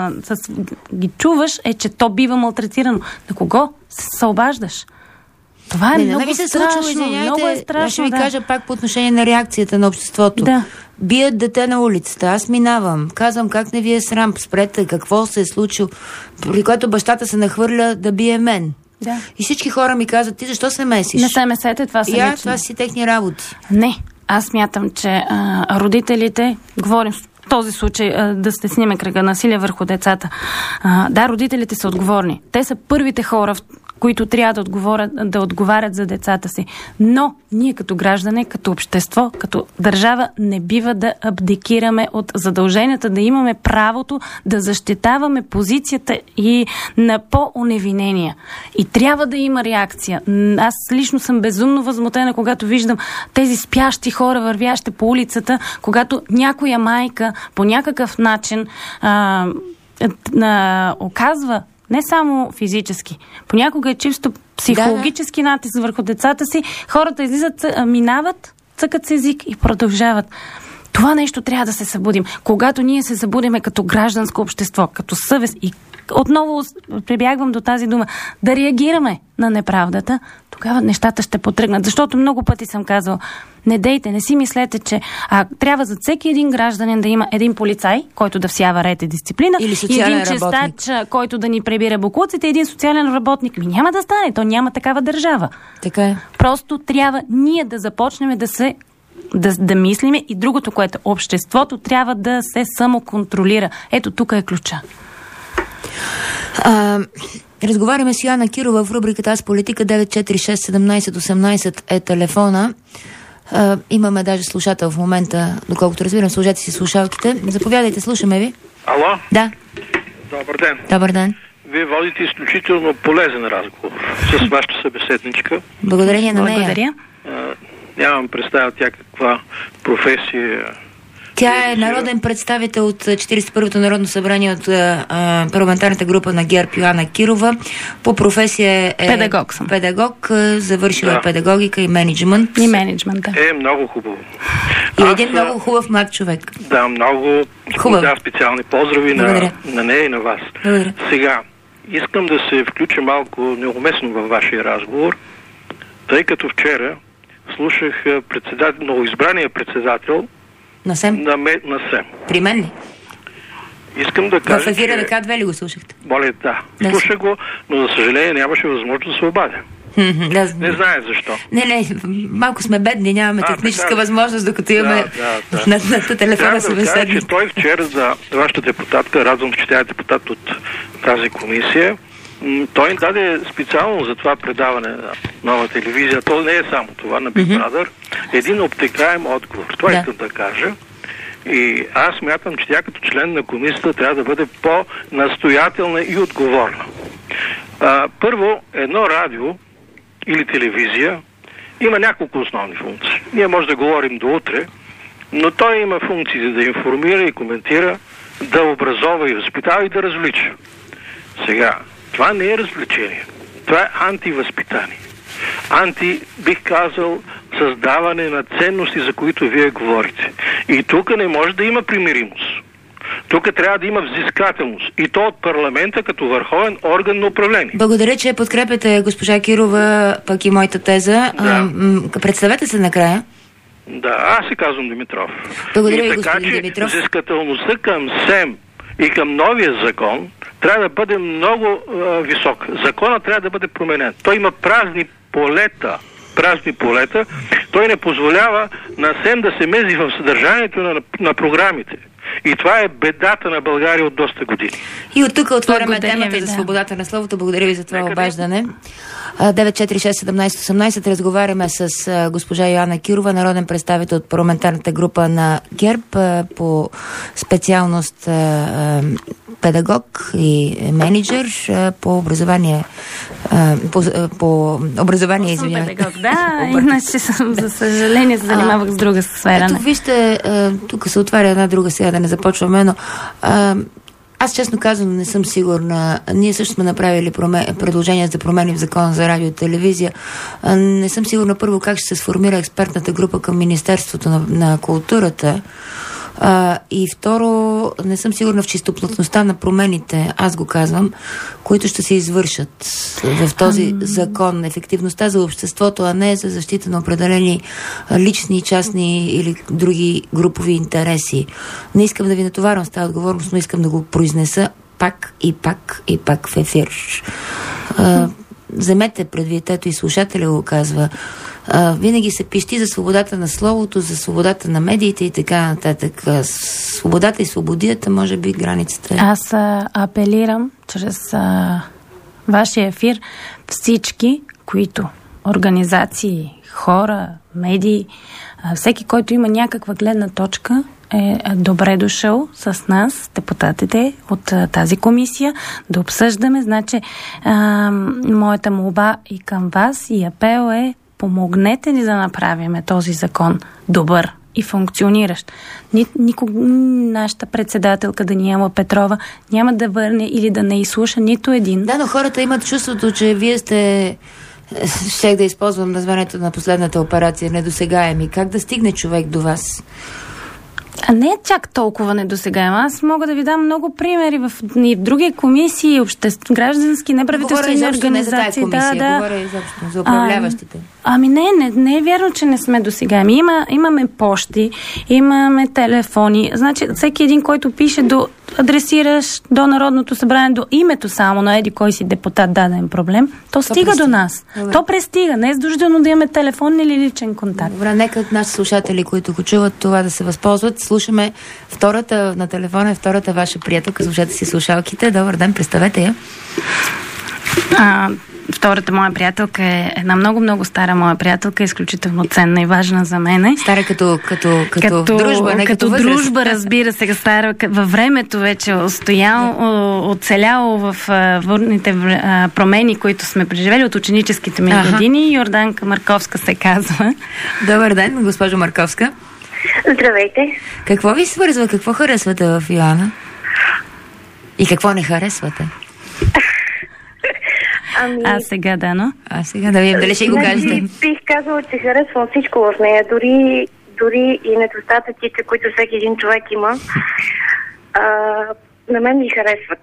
ги чуваш, е, че то бива малтретирано. На кого се обаждаш? Това е много страшно. Много е страшно. Ще ви кажа пак по отношение на реакцията на обществото. Да. Бият дете на улицата, аз минавам, казвам как не ви е срам, спрете, какво се е случило, при което бащата се нахвърля да бие мен. Да. И всички хора ми казват, ти защо се месиш? Не се месете, това са лични. Това си техни работи. Не, аз смятам, че родителите, говорим в този случай да стесниме кръга насилие върху децата. Да, родителите са отговорни. Те са първите хора, които трябва да отговарят за децата си. Но ние като граждане, като общество, като държава не бива да абдикираме от задълженията, да имаме правото да защитаваме позицията и на по-оневинения. И трябва да има реакция. Аз лично съм безумно възмутена, когато виждам тези спящи хора, вървящи по улицата, когато някоя майка по някакъв начин оказва не само физически. Понякога е чисто психологически натиск върху децата си. Хората излизат, минават, цъкат се език и продължават. Това нещо трябва да се събудим. Когато ние се събудиме като гражданско общество, като съвест и отново прибягвам до тази дума, да реагираме на неправдата, тогава нещата ще потръгнат. Защото много пъти съм казал, не дейте, не си мислете, че трябва за всеки един гражданин да има един полицай, който да всява ред и дисциплина, и един чистач, който да ни прибира боклуците, един социален работник. Няма да стане, то няма такава държава. Така е. Просто трябва ние да започнем да мислиме и другото, което обществото трябва да се самоконтролира. Ето тук е ключа. Разговаряме с Йоанна Кирова в рубриката Аз политика. 946-17-18 е телефона. Имаме даже слушател в момента, доколкото разбирам, служете си слушалките. Заповядайте, слушаме ви. Ало? Да. Добър ден. Добър ден. Вие водите изключително полезен разговор с вашата събеседничка. Благодарение на нея. Благодаря. Нямам представя тя каква професия. Тя е народен представител от 41-то Народно събрание от парламентарната група на ГЕРБ Йоанна Кирова. По професия е педагог съм. Педагог, завършила педагогика и менеджмент. И менеджмент, да. Много хубаво. И един много хубав млад човек. Да, много хубав. Да, специални поздрави на нея и на вас. Благодаря. Сега, искам да се включа малко неуместно във вашия разговор, тъй като вчера слушах новоизбрания председател На СЕМ? На СЕМ. При мен ли? Искам да кажа, в ефира на К2 ли го слушахте? Моля, да. Слушах го, но за съжаление нямаше възможност да се обадя. Не знае защо. Не, малко сме бедни, нямаме техническа възможност, докато имаме на телефона събеседник. Че той вчера за вашата депутатка, радвам, че тя е депутат от тази комисия, той даде специално за това предаване на Нова телевизия, то не е само това, на Big Brother, един обтекаем отговор. Това искам да кажа. И аз смятам, че тя като член на комисията трябва да бъде по-настоятелна и отговорна. Първо, едно радио или телевизия има няколко основни функции. Ние може да говорим до утре, но той има функции да информира и коментира, да образова и възпитава и да развлича. Сега, това не е развлечение. Това е антивъзпитание. Бих казал, създаване на ценности, за които вие говорите. И тук не може да има примиримост. Тук трябва да има взискателност. И то от парламента като върховен орган на управление. Благодаря, че подкрепяте госпожа Кирова, пък и моята теза. Да. Представете се накрая. Да, аз се казвам Димитров. Благодаря ви, господин Димитров. Взискателността към СЕМ и към новия закон трябва да бъде много висока. Законът трябва да бъде променен. Той има празни полета. Той не позволява на СЕМ да се мези в съдържанието на програмите. И това е бедата на България от доста години. И от тук отваряме темата за свободата на словото. Благодаря ви за това обаждане. 946-17-18 разговаряме с госпожа Йоана Кирова, народен представител от парламентарната група на ГЕРБ, по специалност педагог и менеджер по образование. По образование, извинявайте. Педагог, да, иначе за съжаление се занимавах с друга сфера. Ето вижте, тук се отваря една друга, сега да не започваме, но аз честно казвам не съм сигурна. Ние също сме направили предложения за промени в закона за радио и телевизия. Не съм сигурна първо как ще се сформира експертната група към Министерството на културата. И второ, не съм сигурна в чистоплътността на промените, аз го казвам, които ще се извършат в този закон. Ефективността за обществото, а не за защита на определени лични, частни или други групови интереси. Не искам да ви натоварвам с тази отговорност, но искам да го произнеса пак в ефир. Вземете предвид, ето и слушателя го казва. Винаги се пищи за свободата на словото, за свободата на медиите и така нататък. Свободата и свободията, може би границата. Аз апелирам чрез вашия ефир всички, които организации, хора, медии, всеки, който има някаква гледна точка, е добре дошъл с нас, депутатите от тази комисия, да обсъждаме. Значи, моята молба и към вас и апел е: помогнете ни да направим този закон добър и функциониращ. Никога нашата председателка Даниела Петрова няма да върне или да не изслуша нито един. Да, но хората имат чувството, че вие сте... Щех да използвам названието на последната операция, недосегаеми. Как да стигне човек до вас? А не е чак толкова недосегаема. Аз мога да ви дам много примери в други комисии, граждански, неправителствени организации. Говоря изобщо за управляващите. Не е вярно, че не сме досегаеми. Имаме пощи, имаме телефони. Значи, всеки един, който пише адресираш до Народното събрание, до името само на еди кой си депутат даден проблем, то стига до нас. Добре. То пристига. Не е задължително да имаме телефон или личен контакт. Добре, нека наши слушатели, които го чуват, това да се възползват. Слушаме втората на телефона, втората ваша приятелка. Слушате си слушалките. Добър ден, представете я. Втората моя приятелка е една много стара моя приятелка, изключително ценна и важна за мене. Стара като дружба, не като възраст. Дружба, разбира се, стара във времето вече оцеляло в бурните промени, които сме преживели от ученическите ми години. Йорданка Марковска се казва. Добър ден, госпожо Марковска. Здравейте. Какво ви свързва? Какво харесвате в Йоана? И какво не харесвате? Сега, Дано. Сега да видим дали ще го кажете. Бих казала, че харесвам всичко в нея, дори и недостатъците, които всеки един човек има. На мен ми харесват.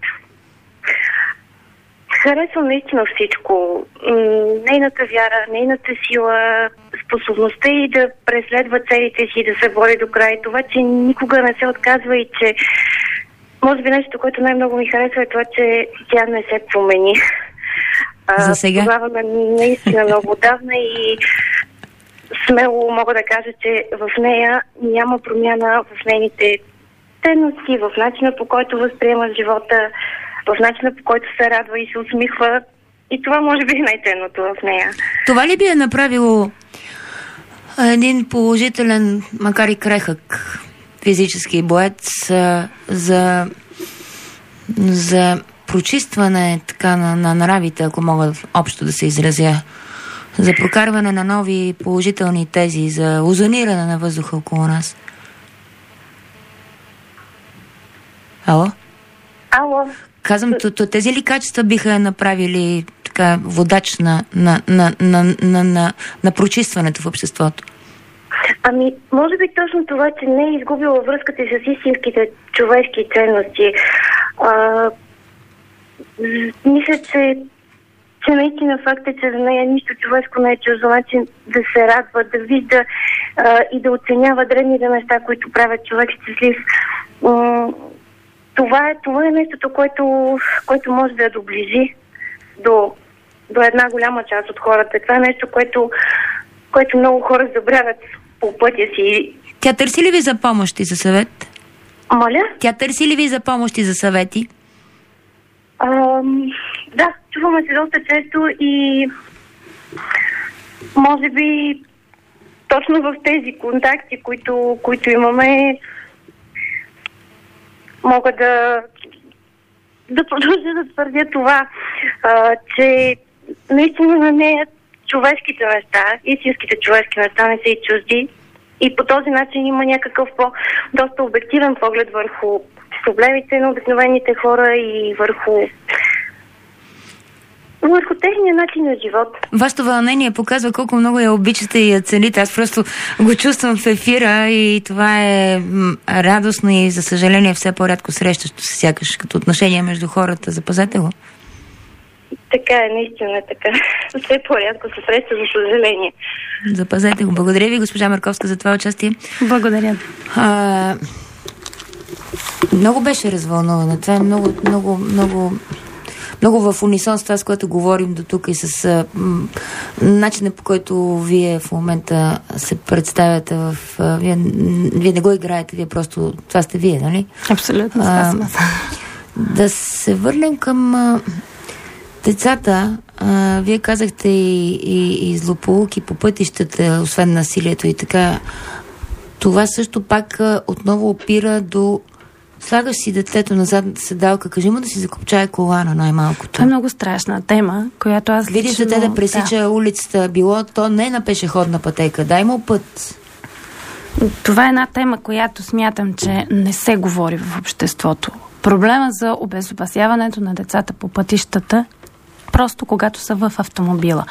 Харесвам наистина всичко. Нейната вяра, нейната сила, способността и да преследва целите си, да се бори до край. Това, че никога не се отказва и че може би нещо, което най-много ми харесва е това, че тя не се промени. За сега? Познаваме наистина много отдавна и смело мога да кажа, че в нея няма промяна в нейните ценности, в начина по който възприема живота, в начина по който се радва и се усмихва. И това може би е най-ценното в нея. Това ли би е направило един положителен, макар и крехък физически боец за прочистване така на нравите, ако мога общо да се изразя, за прокарване на нови положителни тези, за озониране на въздуха около нас? Ало? Ало? Казвам, тези ли качества биха направили така водач на прочистването в обществото? Ами, може би точно това, че не е изгубила връзката с истинските човешки ценности. Мисля, че наистина факт е, че за нея нищо човешко не е чуждо, начин да се радва, да вижда и да оценява древните неща, които правят човек щастлив. Това е нещото, което може да я доближи до една голяма част от хората. Това е нещо, което много хора забравят по пътя си. Тя търси ли ви за помощ и за съвет? Моля? Тя търси ли ви за помощ и за съвети? Да, чуваме се доста често и може би точно в тези контакти, които имаме, мога да продължа да твърдя това, че наистина на нея човешките неща, истинските човешки неща не са и чужди и по този начин има някакъв доста обективен поглед върху проблемите на обикновените хора и върху техния начин на живот. Вашето вълнение показва колко много я обичате и я цените. Аз просто го чувствам в ефира и това е радостно и за съжаление все по-рядко срещащо се сякаш като отношение между хората. Запазете го. Така е, наистина е така. Все по-рядко се среща, за съжаление. Запазете го. Благодаря ви, госпожа Марковска, за това участие. Благодаря. Много беше развълнувана. Това е много в унисон с това, с което говорим до тук и с начина, по който вие в момента се представяте вие не го играете, вие просто това сте вие, нали? Абсолютно. Да се върнем към децата. Вие казахте и злополуки по пътищата, освен насилието и така. Това също пак отново опира до слагаш си детето на задната седалка, кажи му да си закопчае колана най-малкото. Това е много страшна тема, която аз видиш дете да пресича улицата, било то не на пешеходна пътека, дай му път. Това е една тема, която смятам, че не се говори в обществото. Проблема за обезопасяването на децата по пътищата просто когато са в автомобила.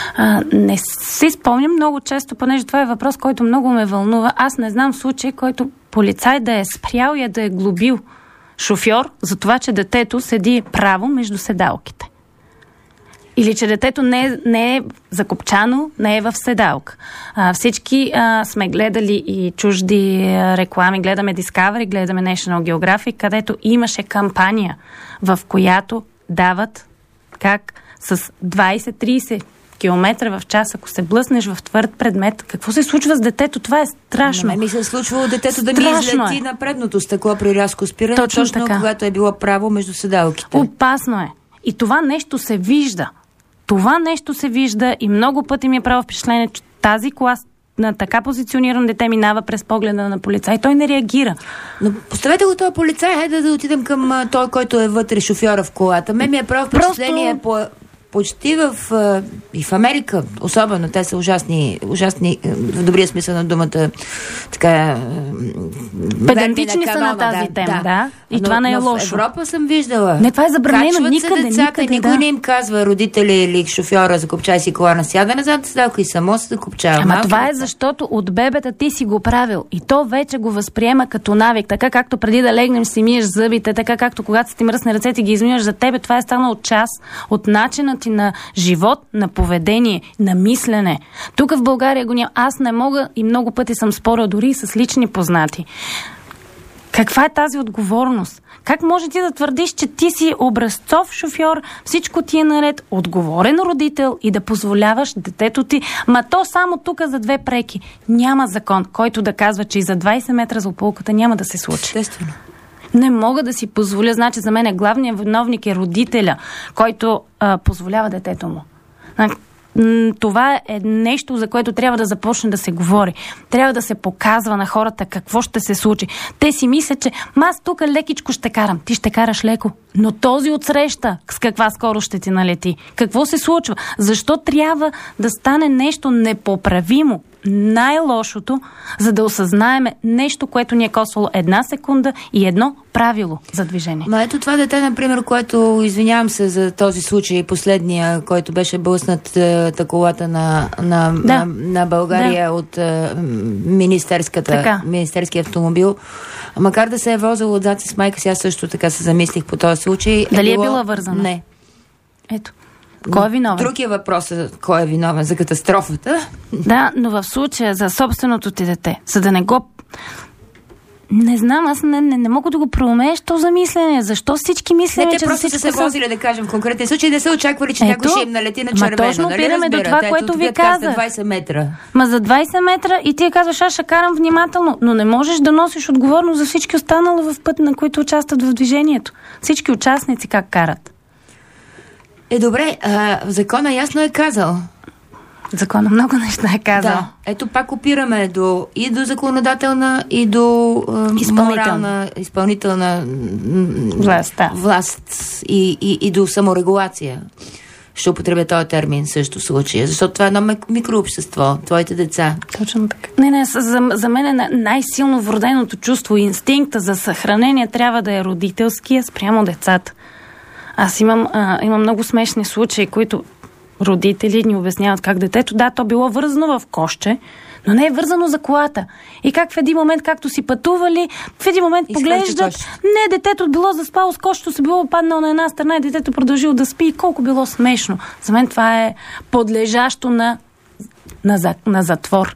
Не си спомням много често, понеже това е въпрос, който много ме вълнува. Аз не знам случай, който полицай да е спрял и да е глобил шофьор за това, че детето седи право между седалките. Или че детето не е закопчано, не е в седалка. Всички сме гледали и чужди реклами. Гледаме Discovery, гледаме National Geographic, където имаше кампания, в която дават как с 20-30 км в час, ако се блъснеш в твърд предмет, какво се случва с детето? Това е страшно. Не ми се е случвало детето да ми излети на предното стъкло при рязко спиране, точно когато е било право между седалките. Опасно е. И това нещо се вижда. Това нещо се вижда и много пъти ми е право впечатление, че тази кола на така позициониран дете минава през погледа на полицай. Той не реагира. Но поставете го този полицай, хайде да отидем към той, който е вътре шофьора в колата. Ме ми е право впечатление почти и в Америка, особено, те са ужасни, в добрия смисъл на думата, така... Педантични са на тази тема, да. И това не е лошо. В Европа съм виждала. Не, това е забранено никъде. Децата, никой не им казва, родители или шофьора, закопчай си колана, сяда назад седалка и само се закопчава. Ама това е защото от бебета ти си го правил и то вече го възприема като навик, така както преди да легнем си миеш зъбите, така както когато си ти мръсне ръцете ги измиваш за тебе, това е станало част от начинът стандарти на живот, на поведение, на мислене. Тук в България го няма. Аз не мога и много пъти съм спорил дори и с лични познати. Каква е тази отговорност? Как може ти да твърдиш, че ти си образцов шофьор, всичко ти е наред, отговорен родител и да позволяваш детето ти, ма то само тук за 2 преки. Няма закон, който да казва, че и за 20 метра злополуката няма да се случи. Естествено. Не мога да си позволя, значи за мен главният виновник е родителя, който позволява детето му. Това е нещо, за което трябва да започне да се говори. Трябва да се показва на хората какво ще се случи. Те си мислят, че аз тук лекичко ще карам. Ти ще караш леко. Но този отсреща с каква скорост ще ти налети? Какво се случва? Защо трябва да стане нещо непоправимо? Най-лошото, за да осъзнаеме нещо, което ни е коствало 1 секунда и едно правило за движение. Ма ето това дете, например, което, извинявам се за този случай, последния, който беше блъснат колата на България от министерския автомобил. Макар да се е возил отзад с майка си, аз също така се замислих по този случай. Дали е била вързана? Не. Ето. Кой е виновен? Другия въпрос е кой е виновен за катастрофата. Да, но в случая за собственото ти дете, за да не го... Не знам, аз не мога да го проумееш то за мислене. Защо всички мислене, че просто са се возили, да кажем, в конкретен случай, не са очаквали, че някой ще им налети на червено. Точно опираме до това, което ви казах. 20 метра. Ма за 20 метра и ти казваш, аз ще карам внимателно, но не можеш да носиш отговорност за всички останали в път, на които участват в движението. Всички участници как карат. Добре, закона ясно е казал. Закона много неща е казал. Да. Ето пак опираме и до законодателна, и до изпълнителна власт и до саморегулация. Ще употребя този термин също в случая, защото това е едно микрообщество, твоите деца. Точно така. Не, за мен е най-силно вроденото чувство, инстинкта за съхранение трябва да е родителския спрямо децата. Аз имам много смешни случаи, които родители ни обясняват как детето, да, то било вързано в кошче, но не е вързано за колата. И как в един момент, както си пътували, в един момент поглеждат, не, детето било заспало с кошчето, се било паднало на една страна и детето продължило да спи. И колко било смешно. За мен това е подлежащо на затвор.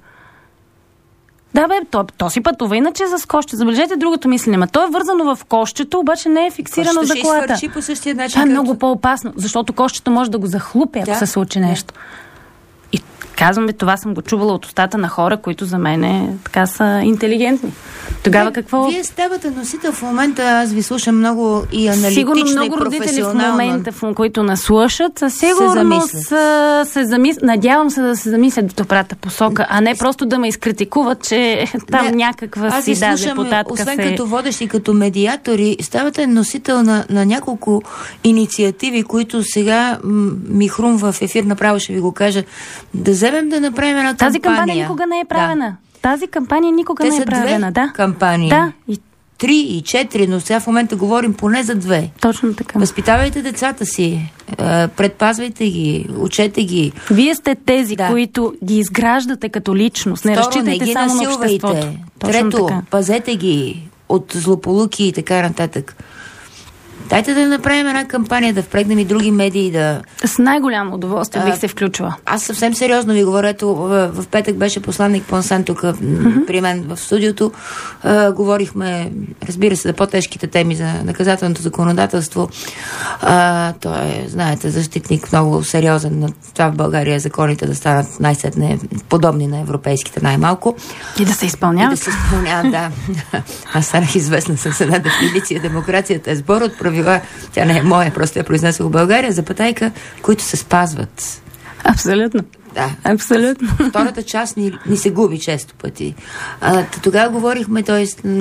Да, то си пътува иначе за кошче. Забележете другото мислене. То е вързано в кошчето, обаче не е фиксирано за колата. По същия начин, това е много по-опасно, защото кошчето може да го захлупи, ако се случи нещо. И казваме, това съм го чувала от устата на хора, които за мен така са интелигентни. Тогава какво... Вие ставате носител в момента, аз ви слушам много и аналитично, сигурно много и професионално. Родители в момента, в които наслушат, със сигурност се замислят. Надявам се да се замислят в добрата посока, а не просто да ме изкритикуват, че там някаква си депутатка освен като водещи и като медиатори, ставате носител на няколко инициативи, които сега ми хрумва в ефир, направо ще ви го кажа. Да вземем да направим една кампания. Тази кампания никога не е правена. Да. Тази кампания никога не е правена. Те са 2 кампании. Да. 3 и 4, но сега в момента говорим поне за 2. Точно така. Възпитавайте децата си, предпазвайте ги, учете ги. Вие сте тези, които ги изграждате като личност. Не разчитайте само на обществото. Трето, пазете ги от злополуки и така нататък. Дайте да направим една кампания, да впрегнем и други медии, да... С най-голямо удоволствие бих се включила. Аз съвсем сериозно ви говоря. Ето, в петък беше посланник Понсан тук при мен в студиото. Говорихме, разбира се, за по-тежките теми за наказателното законодателство. Той е, знаете, защитник много сериозен на това в България законите да станат най-сетне подобни на европейските най-малко. И да се изпълняват. И да се изпълняват, да. Аз станах известна с една дефиниция. Демокрацията е сбор от правила. Тя не е моя, просто я произнесла в България, запетайка, които се спазват. Абсолютно. Да. Абсолютно. Втората част ни се губи често пъти. Тогава говорихме, т.е.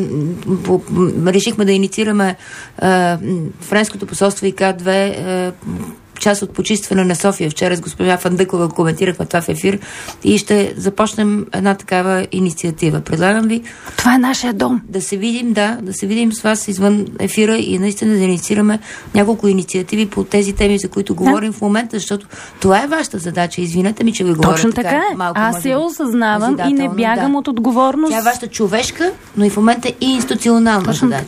решихме да инициираме Френското посолство ИК-2 част от почистване на София. Вчера с госпожа Фандъкова коментирахме това в ефир и ще започнем една такава инициатива. Предлагам ви... Това е нашия дом. Да се видим с вас извън ефира и наистина да инициираме няколко инициативи по тези теми, за които говорим в момента, защото това е вашата задача. Извинете ми, че ви говоря. Точно така е. Аз се осъзнавам и не бягам от отговорност. Тя е вашата човешка, но и в момента и институционална задача. Така.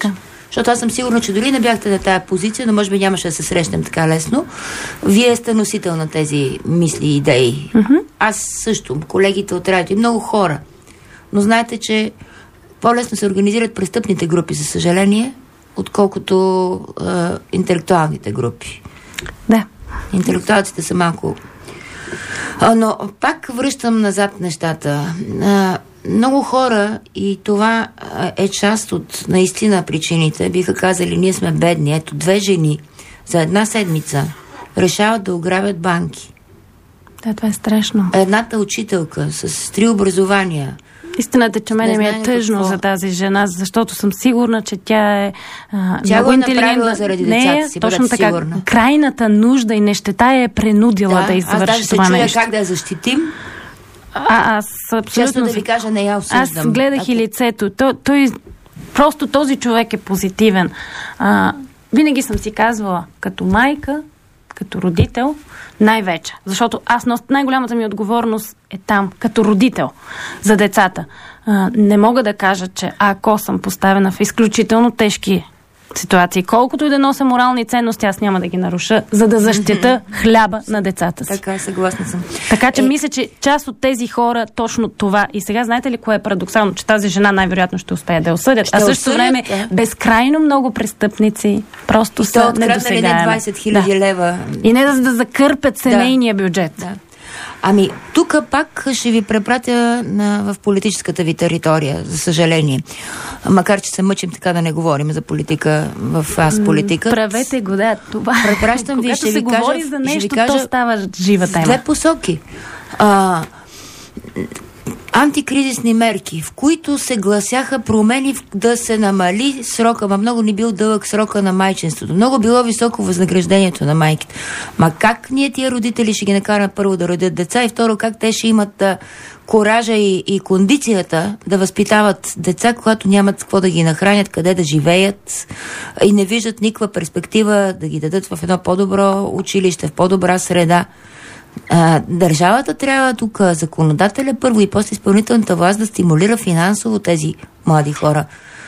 защото аз съм сигурна, че дори не бяхте на тая позиция, но може би нямаше да се срещнем така лесно. Вие сте носител на тези мисли и идеи. Аз също, колегите от радио и много хора. Но знаете, че по-лесно се организират престъпните групи, за съжаление, отколкото интелектуалните групи. Да. Интелектуалците са малко... Но пак връщам назад нещата. Много хора, и това е част от наистина причините, биха казали, ние сме бедни. Ето, 2 жени за една седмица решават да ограбят банки. Да, това е страшно. Едната учителка с 3 образования. Истината е, че мене ми е тъжно за тази жена, защото съм сигурна, че тя е тя го е направила заради децата си, точно така. Сигурна. Крайната нужда и нещета е принудила да извърши това нещо. Аз даже се чуя как да я защитим. Аз абсолютно... Честно да ви кажа, не я осъждам. Аз гледах и лицето. Той просто този човек е позитивен. Винаги съм си казвала, като майка, като родител, най-вече. Защото аз най-голямата ми отговорност е там, като родител, за децата. Не мога да кажа, че ако съм поставена в изключително тежки ситуации, колкото и да нося морални ценности, аз няма да ги наруша, за да защита хляба на децата си. Така, съгласна съм. Така че мисля, че част от тези хора точно това. И сега знаете ли кое е парадоксално? Че тази жена най-вероятно ще успее да я осъдят. А също време безкрайно много много просто са недосегаеми. Не 20 000 лева. И не да закърпят семейния бюджет. Да. Ами, тук пак ще ви препратя в политическата ви територия, за съжаление. Макар, че се мъчим така да не говорим за политика в Аз политика. Правете го, да, това. Препращам ви, ще ви кажа... говори за нещо, то става жива тема. 2 посоки. Антикризисни мерки, в които се гласяха промени да се намали срока, много не бил дълъг срока на майчинството. Много било високо възнаграждението на майките. Ма как ние тия родители ще ги накараме първо да родят деца и второ как те ще имат коража и кондицията да възпитават деца, когато нямат какво да ги нахранят, къде да живеят и не виждат никаква перспектива да ги дадат в едно по-добро училище, в по-добра среда. Държавата трябва тук, законодателя първо и после изпълнителната власт да стимулира финансово тези млади хора.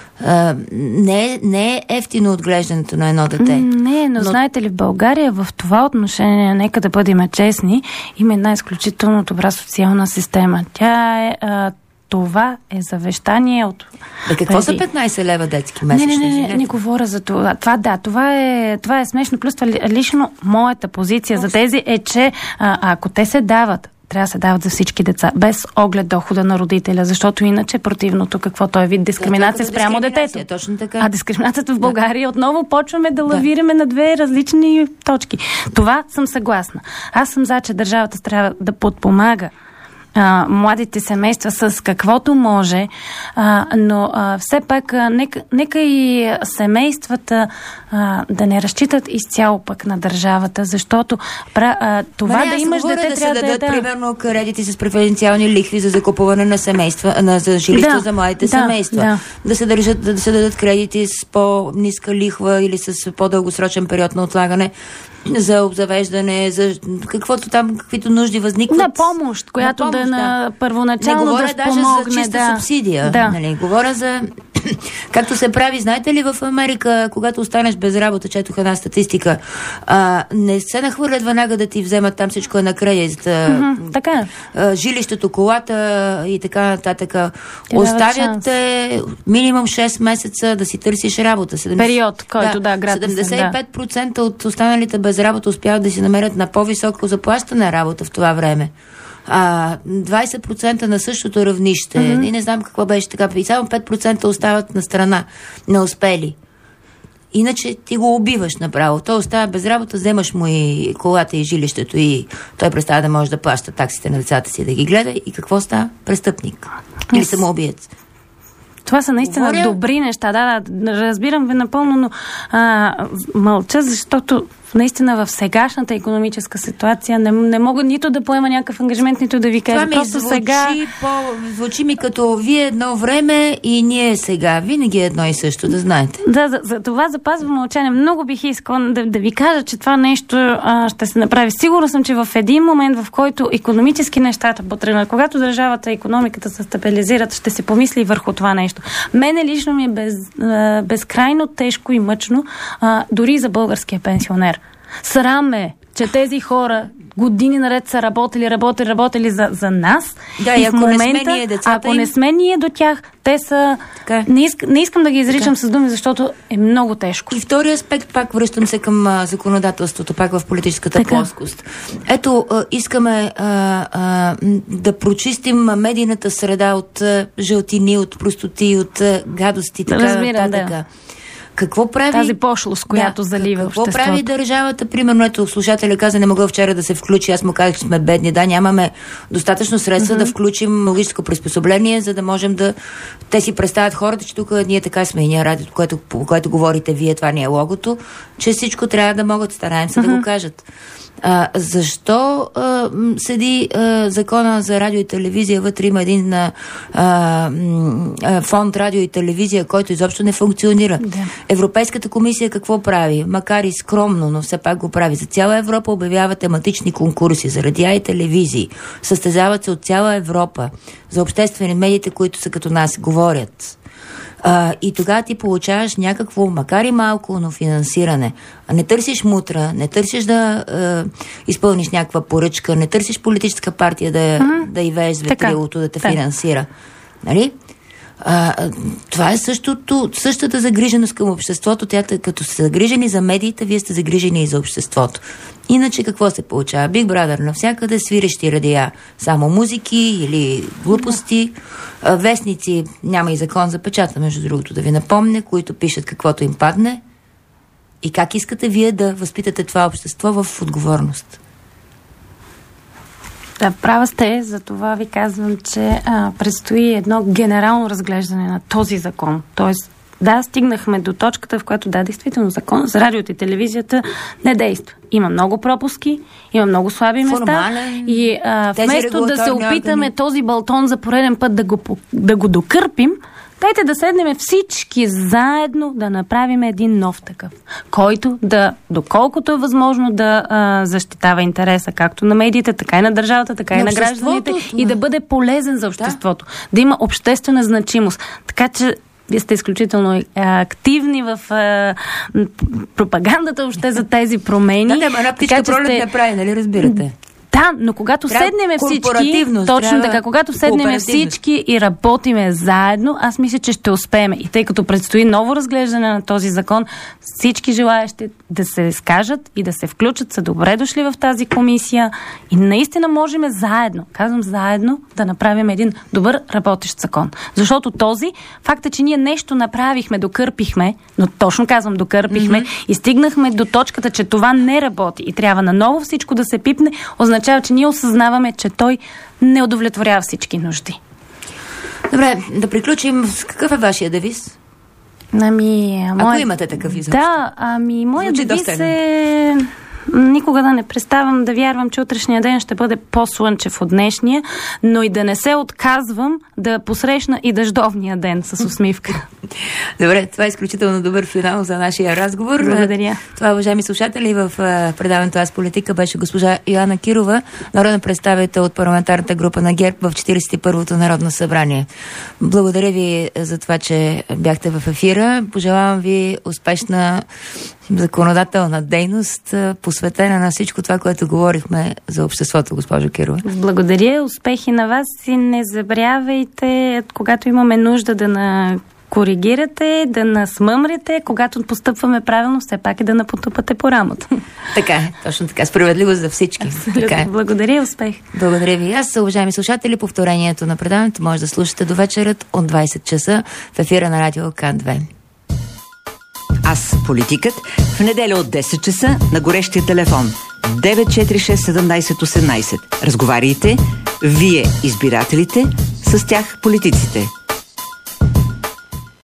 Не е ефтино отглеждането на едно дете. Не, но знаете ли, в България в това отношение, нека да бъдем честни, има една изключително добра социална система. Тя е... Това е завещание от... Какво са 15 лева детски месечни? Не говоря за това. Това е смешно. Плюс това лично моята позиция за тези е, че ако те се дават, трябва да се дават за всички деца, без оглед дохода на родителя, защото иначе противното, каквото е вид дискриминация спрямо детето. Точно така. А дискриминацията в България отново почваме да лавираме на 2 различни точки. Това съм съгласна. Аз съм за, че държавата трябва да подпомага младите семейства с каквото може, но все пак нека и семействата да не разчитат изцяло пък на държавата, защото това да имаш дете да се дадат примерно кредити с преференциални лихви за закупуване на семейства, за жилища за младите семейства. Да се дадат кредити с по-ниска лихва или с по-дългосрочен период на отлагане за обзавеждане, за каквито нужди възникват. На помощ, която да на първоначално да спомогне. Не говоря даже за чиста субсидия. Нали? Говоря за... Както се прави, знаете ли, в Америка, когато останеш без работа, четох една статистика, не се нахвърлят веднага да ти вземат там всичко на кредит. Така. Жилището, колата и така нататък. Оставят те минимум 6 месеца да си търсиш работа. Период, който гратисен. 75% от останалите без работа успяват да си намерят на по-високо заплащане работа в това време. 20% на същото равнище. И не знам какво беше така. И само 5% остават на страна. Не успели. Иначе ти го убиваш направо. Той остава без работа, вземаш му и колата и жилището и той престава да може да плаща таксите на децата си, да ги гледа и какво става? Престъпник. Или самоубиец. Това са наистина добри неща. Да, разбирам ви напълно, но мълча, защото наистина в сегашната икономическа ситуация не мога нито да поема някакъв ангажимент, нито да ви кажа. Това звучи ми като вие едно време и ние сега. Винаги е едно и също, да знаете. Да, за това запазвам мълчание. Много бих искала да ви кажа, че това нещо ще се направи. Сигурна съм, че в един момент, в който икономически нещата потръгнат, когато държавата и икономиката се стабилизират, ще се помисли върху това нещо. Мене лично ми е безкрайно тежко и мъчно, дори за българския пенсионер. Срам е, че тези хора години наред са работили за нас. Да, и в момента, ако не сме ние до тях, те са... Не искам да ги изричам с думи, защото е много тежко. И втори аспект, пак връщам се към законодателството, пак в политическата плоскост. Ето, искаме да прочистим медийната среда от жълтини, от простоти, от гадости, така нататък. Да. Какво прави... Тази пошлост, която залива обществото. Какво прави държавата? Примерно, ето слушателя каза, не мога вчера да се включи. Аз му казах, че сме бедни. Да, нямаме достатъчно средства да включим логическо приспособление, за да можем да... Те си представят хората, че тук ние така сме и ние радиото, по което говорите вие, това ни е логото, че всичко трябва да могат, стараем се да го кажат. Защо седи закона за радио и телевизия, вътре има един фонд радио и телевизия, който изобщо не функционира. Да. Европейската комисия какво прави? Макар и скромно, но все пак го прави. За цяла Европа обявява тематични конкурси за радиа и телевизии. Състезават се от цяла Европа за обществени медиите, които са като нас, говорят. И тогава ти получаваш някакво, макар и малко, но финансиране. Не търсиш мутра, не търсиш да изпълниш някаква поръчка, не търсиш политическа партия да й вееш ветрилото, да те финансира. Нали? Това е същата загриженост към обществото. Тя, като сте загрижени за медиите, вие сте загрижени и за обществото. Иначе какво се получава? Big Brother навсякъде, свирещи радиа, само музики или глупости. Вестници, няма и закон за печата, между другото, да ви напомня, които пишат каквото им падне. И как искате вие да възпитате това общество в отговорност? Да, права сте, за това ви казвам, че предстои едно генерално разглеждане на този закон. Тоест, да, стигнахме до точката, в която действително закон за радиото и телевизията не действа. Има много пропуски, има много слаби места и вместо да се опитаме този балтон за пореден път да го докърпим, дайте да седнем всички заедно да направим един нов такъв, който да, доколкото е възможно, да защитава интереса както на медиите, така и на държавата, така и на гражданите и да бъде полезен за обществото. Да има обществена значимост. Така че вие сте изключително активни в пропагандата още за тези промени. Да, една птичка пролет не прави, нали разбирате? Да, но когато седнеме всички, точно така, когато седнеме всички и работиме заедно, аз мисля, че ще успеем. И тъй като предстои ново разглеждане на този закон, всички желаящи да се изкажат и да се включат са добре дошли в тази комисия и наистина можем заедно, казвам заедно, да направим един добър работещ закон. Защото този факт е, че ние нещо направихме, докърпихме, но точно казвам докърпихме и стигнахме до точката, че това не работи и трябва наново всичко да се пипне, означава, че ние осъзнаваме, че той не удовлетворява всички нужди. Добре, да приключим. Какъв е вашия девиз? Ако имате такъв изобщо. Да, моят девиз е... Никога да не преставам да вярвам, че утрешния ден ще бъде по-слънчев от днешния, но и да не се отказвам да посрещна и дъждовния ден с усмивка. Добре, това е изключително добър финал за нашия разговор. Благодаря. Това, уважаеми слушатели, в предаването Аз политика беше госпожа Йоана Кирова, народен представител от парламентарната група на ГЕРБ в 41-то Народно събрание. Благодаря ви за това, че бяхте в ефира. Пожелавам ви успешна законодателна дейност, посветена на всичко това, което говорихме за обществото, госпожо Кирова. Благодаря, успехи на вас и не забравяйте, когато имаме нужда да коригирате, да насмъмрите, когато постъпваме правилно, все пак и да напотупате по рамото. Така е, точно така. Справедливо за всички. Така е. Благодаря и успех. Благодаря ви. Аз, уважаеми слушатели, повторението на предаването може да слушате до вечерът от 20 часа в ефира на радио КАН-2. Аз политикът в неделя от 10 часа на горещия телефон 946 17 18. Разговаряйте, вие избирателите, с тях политиците.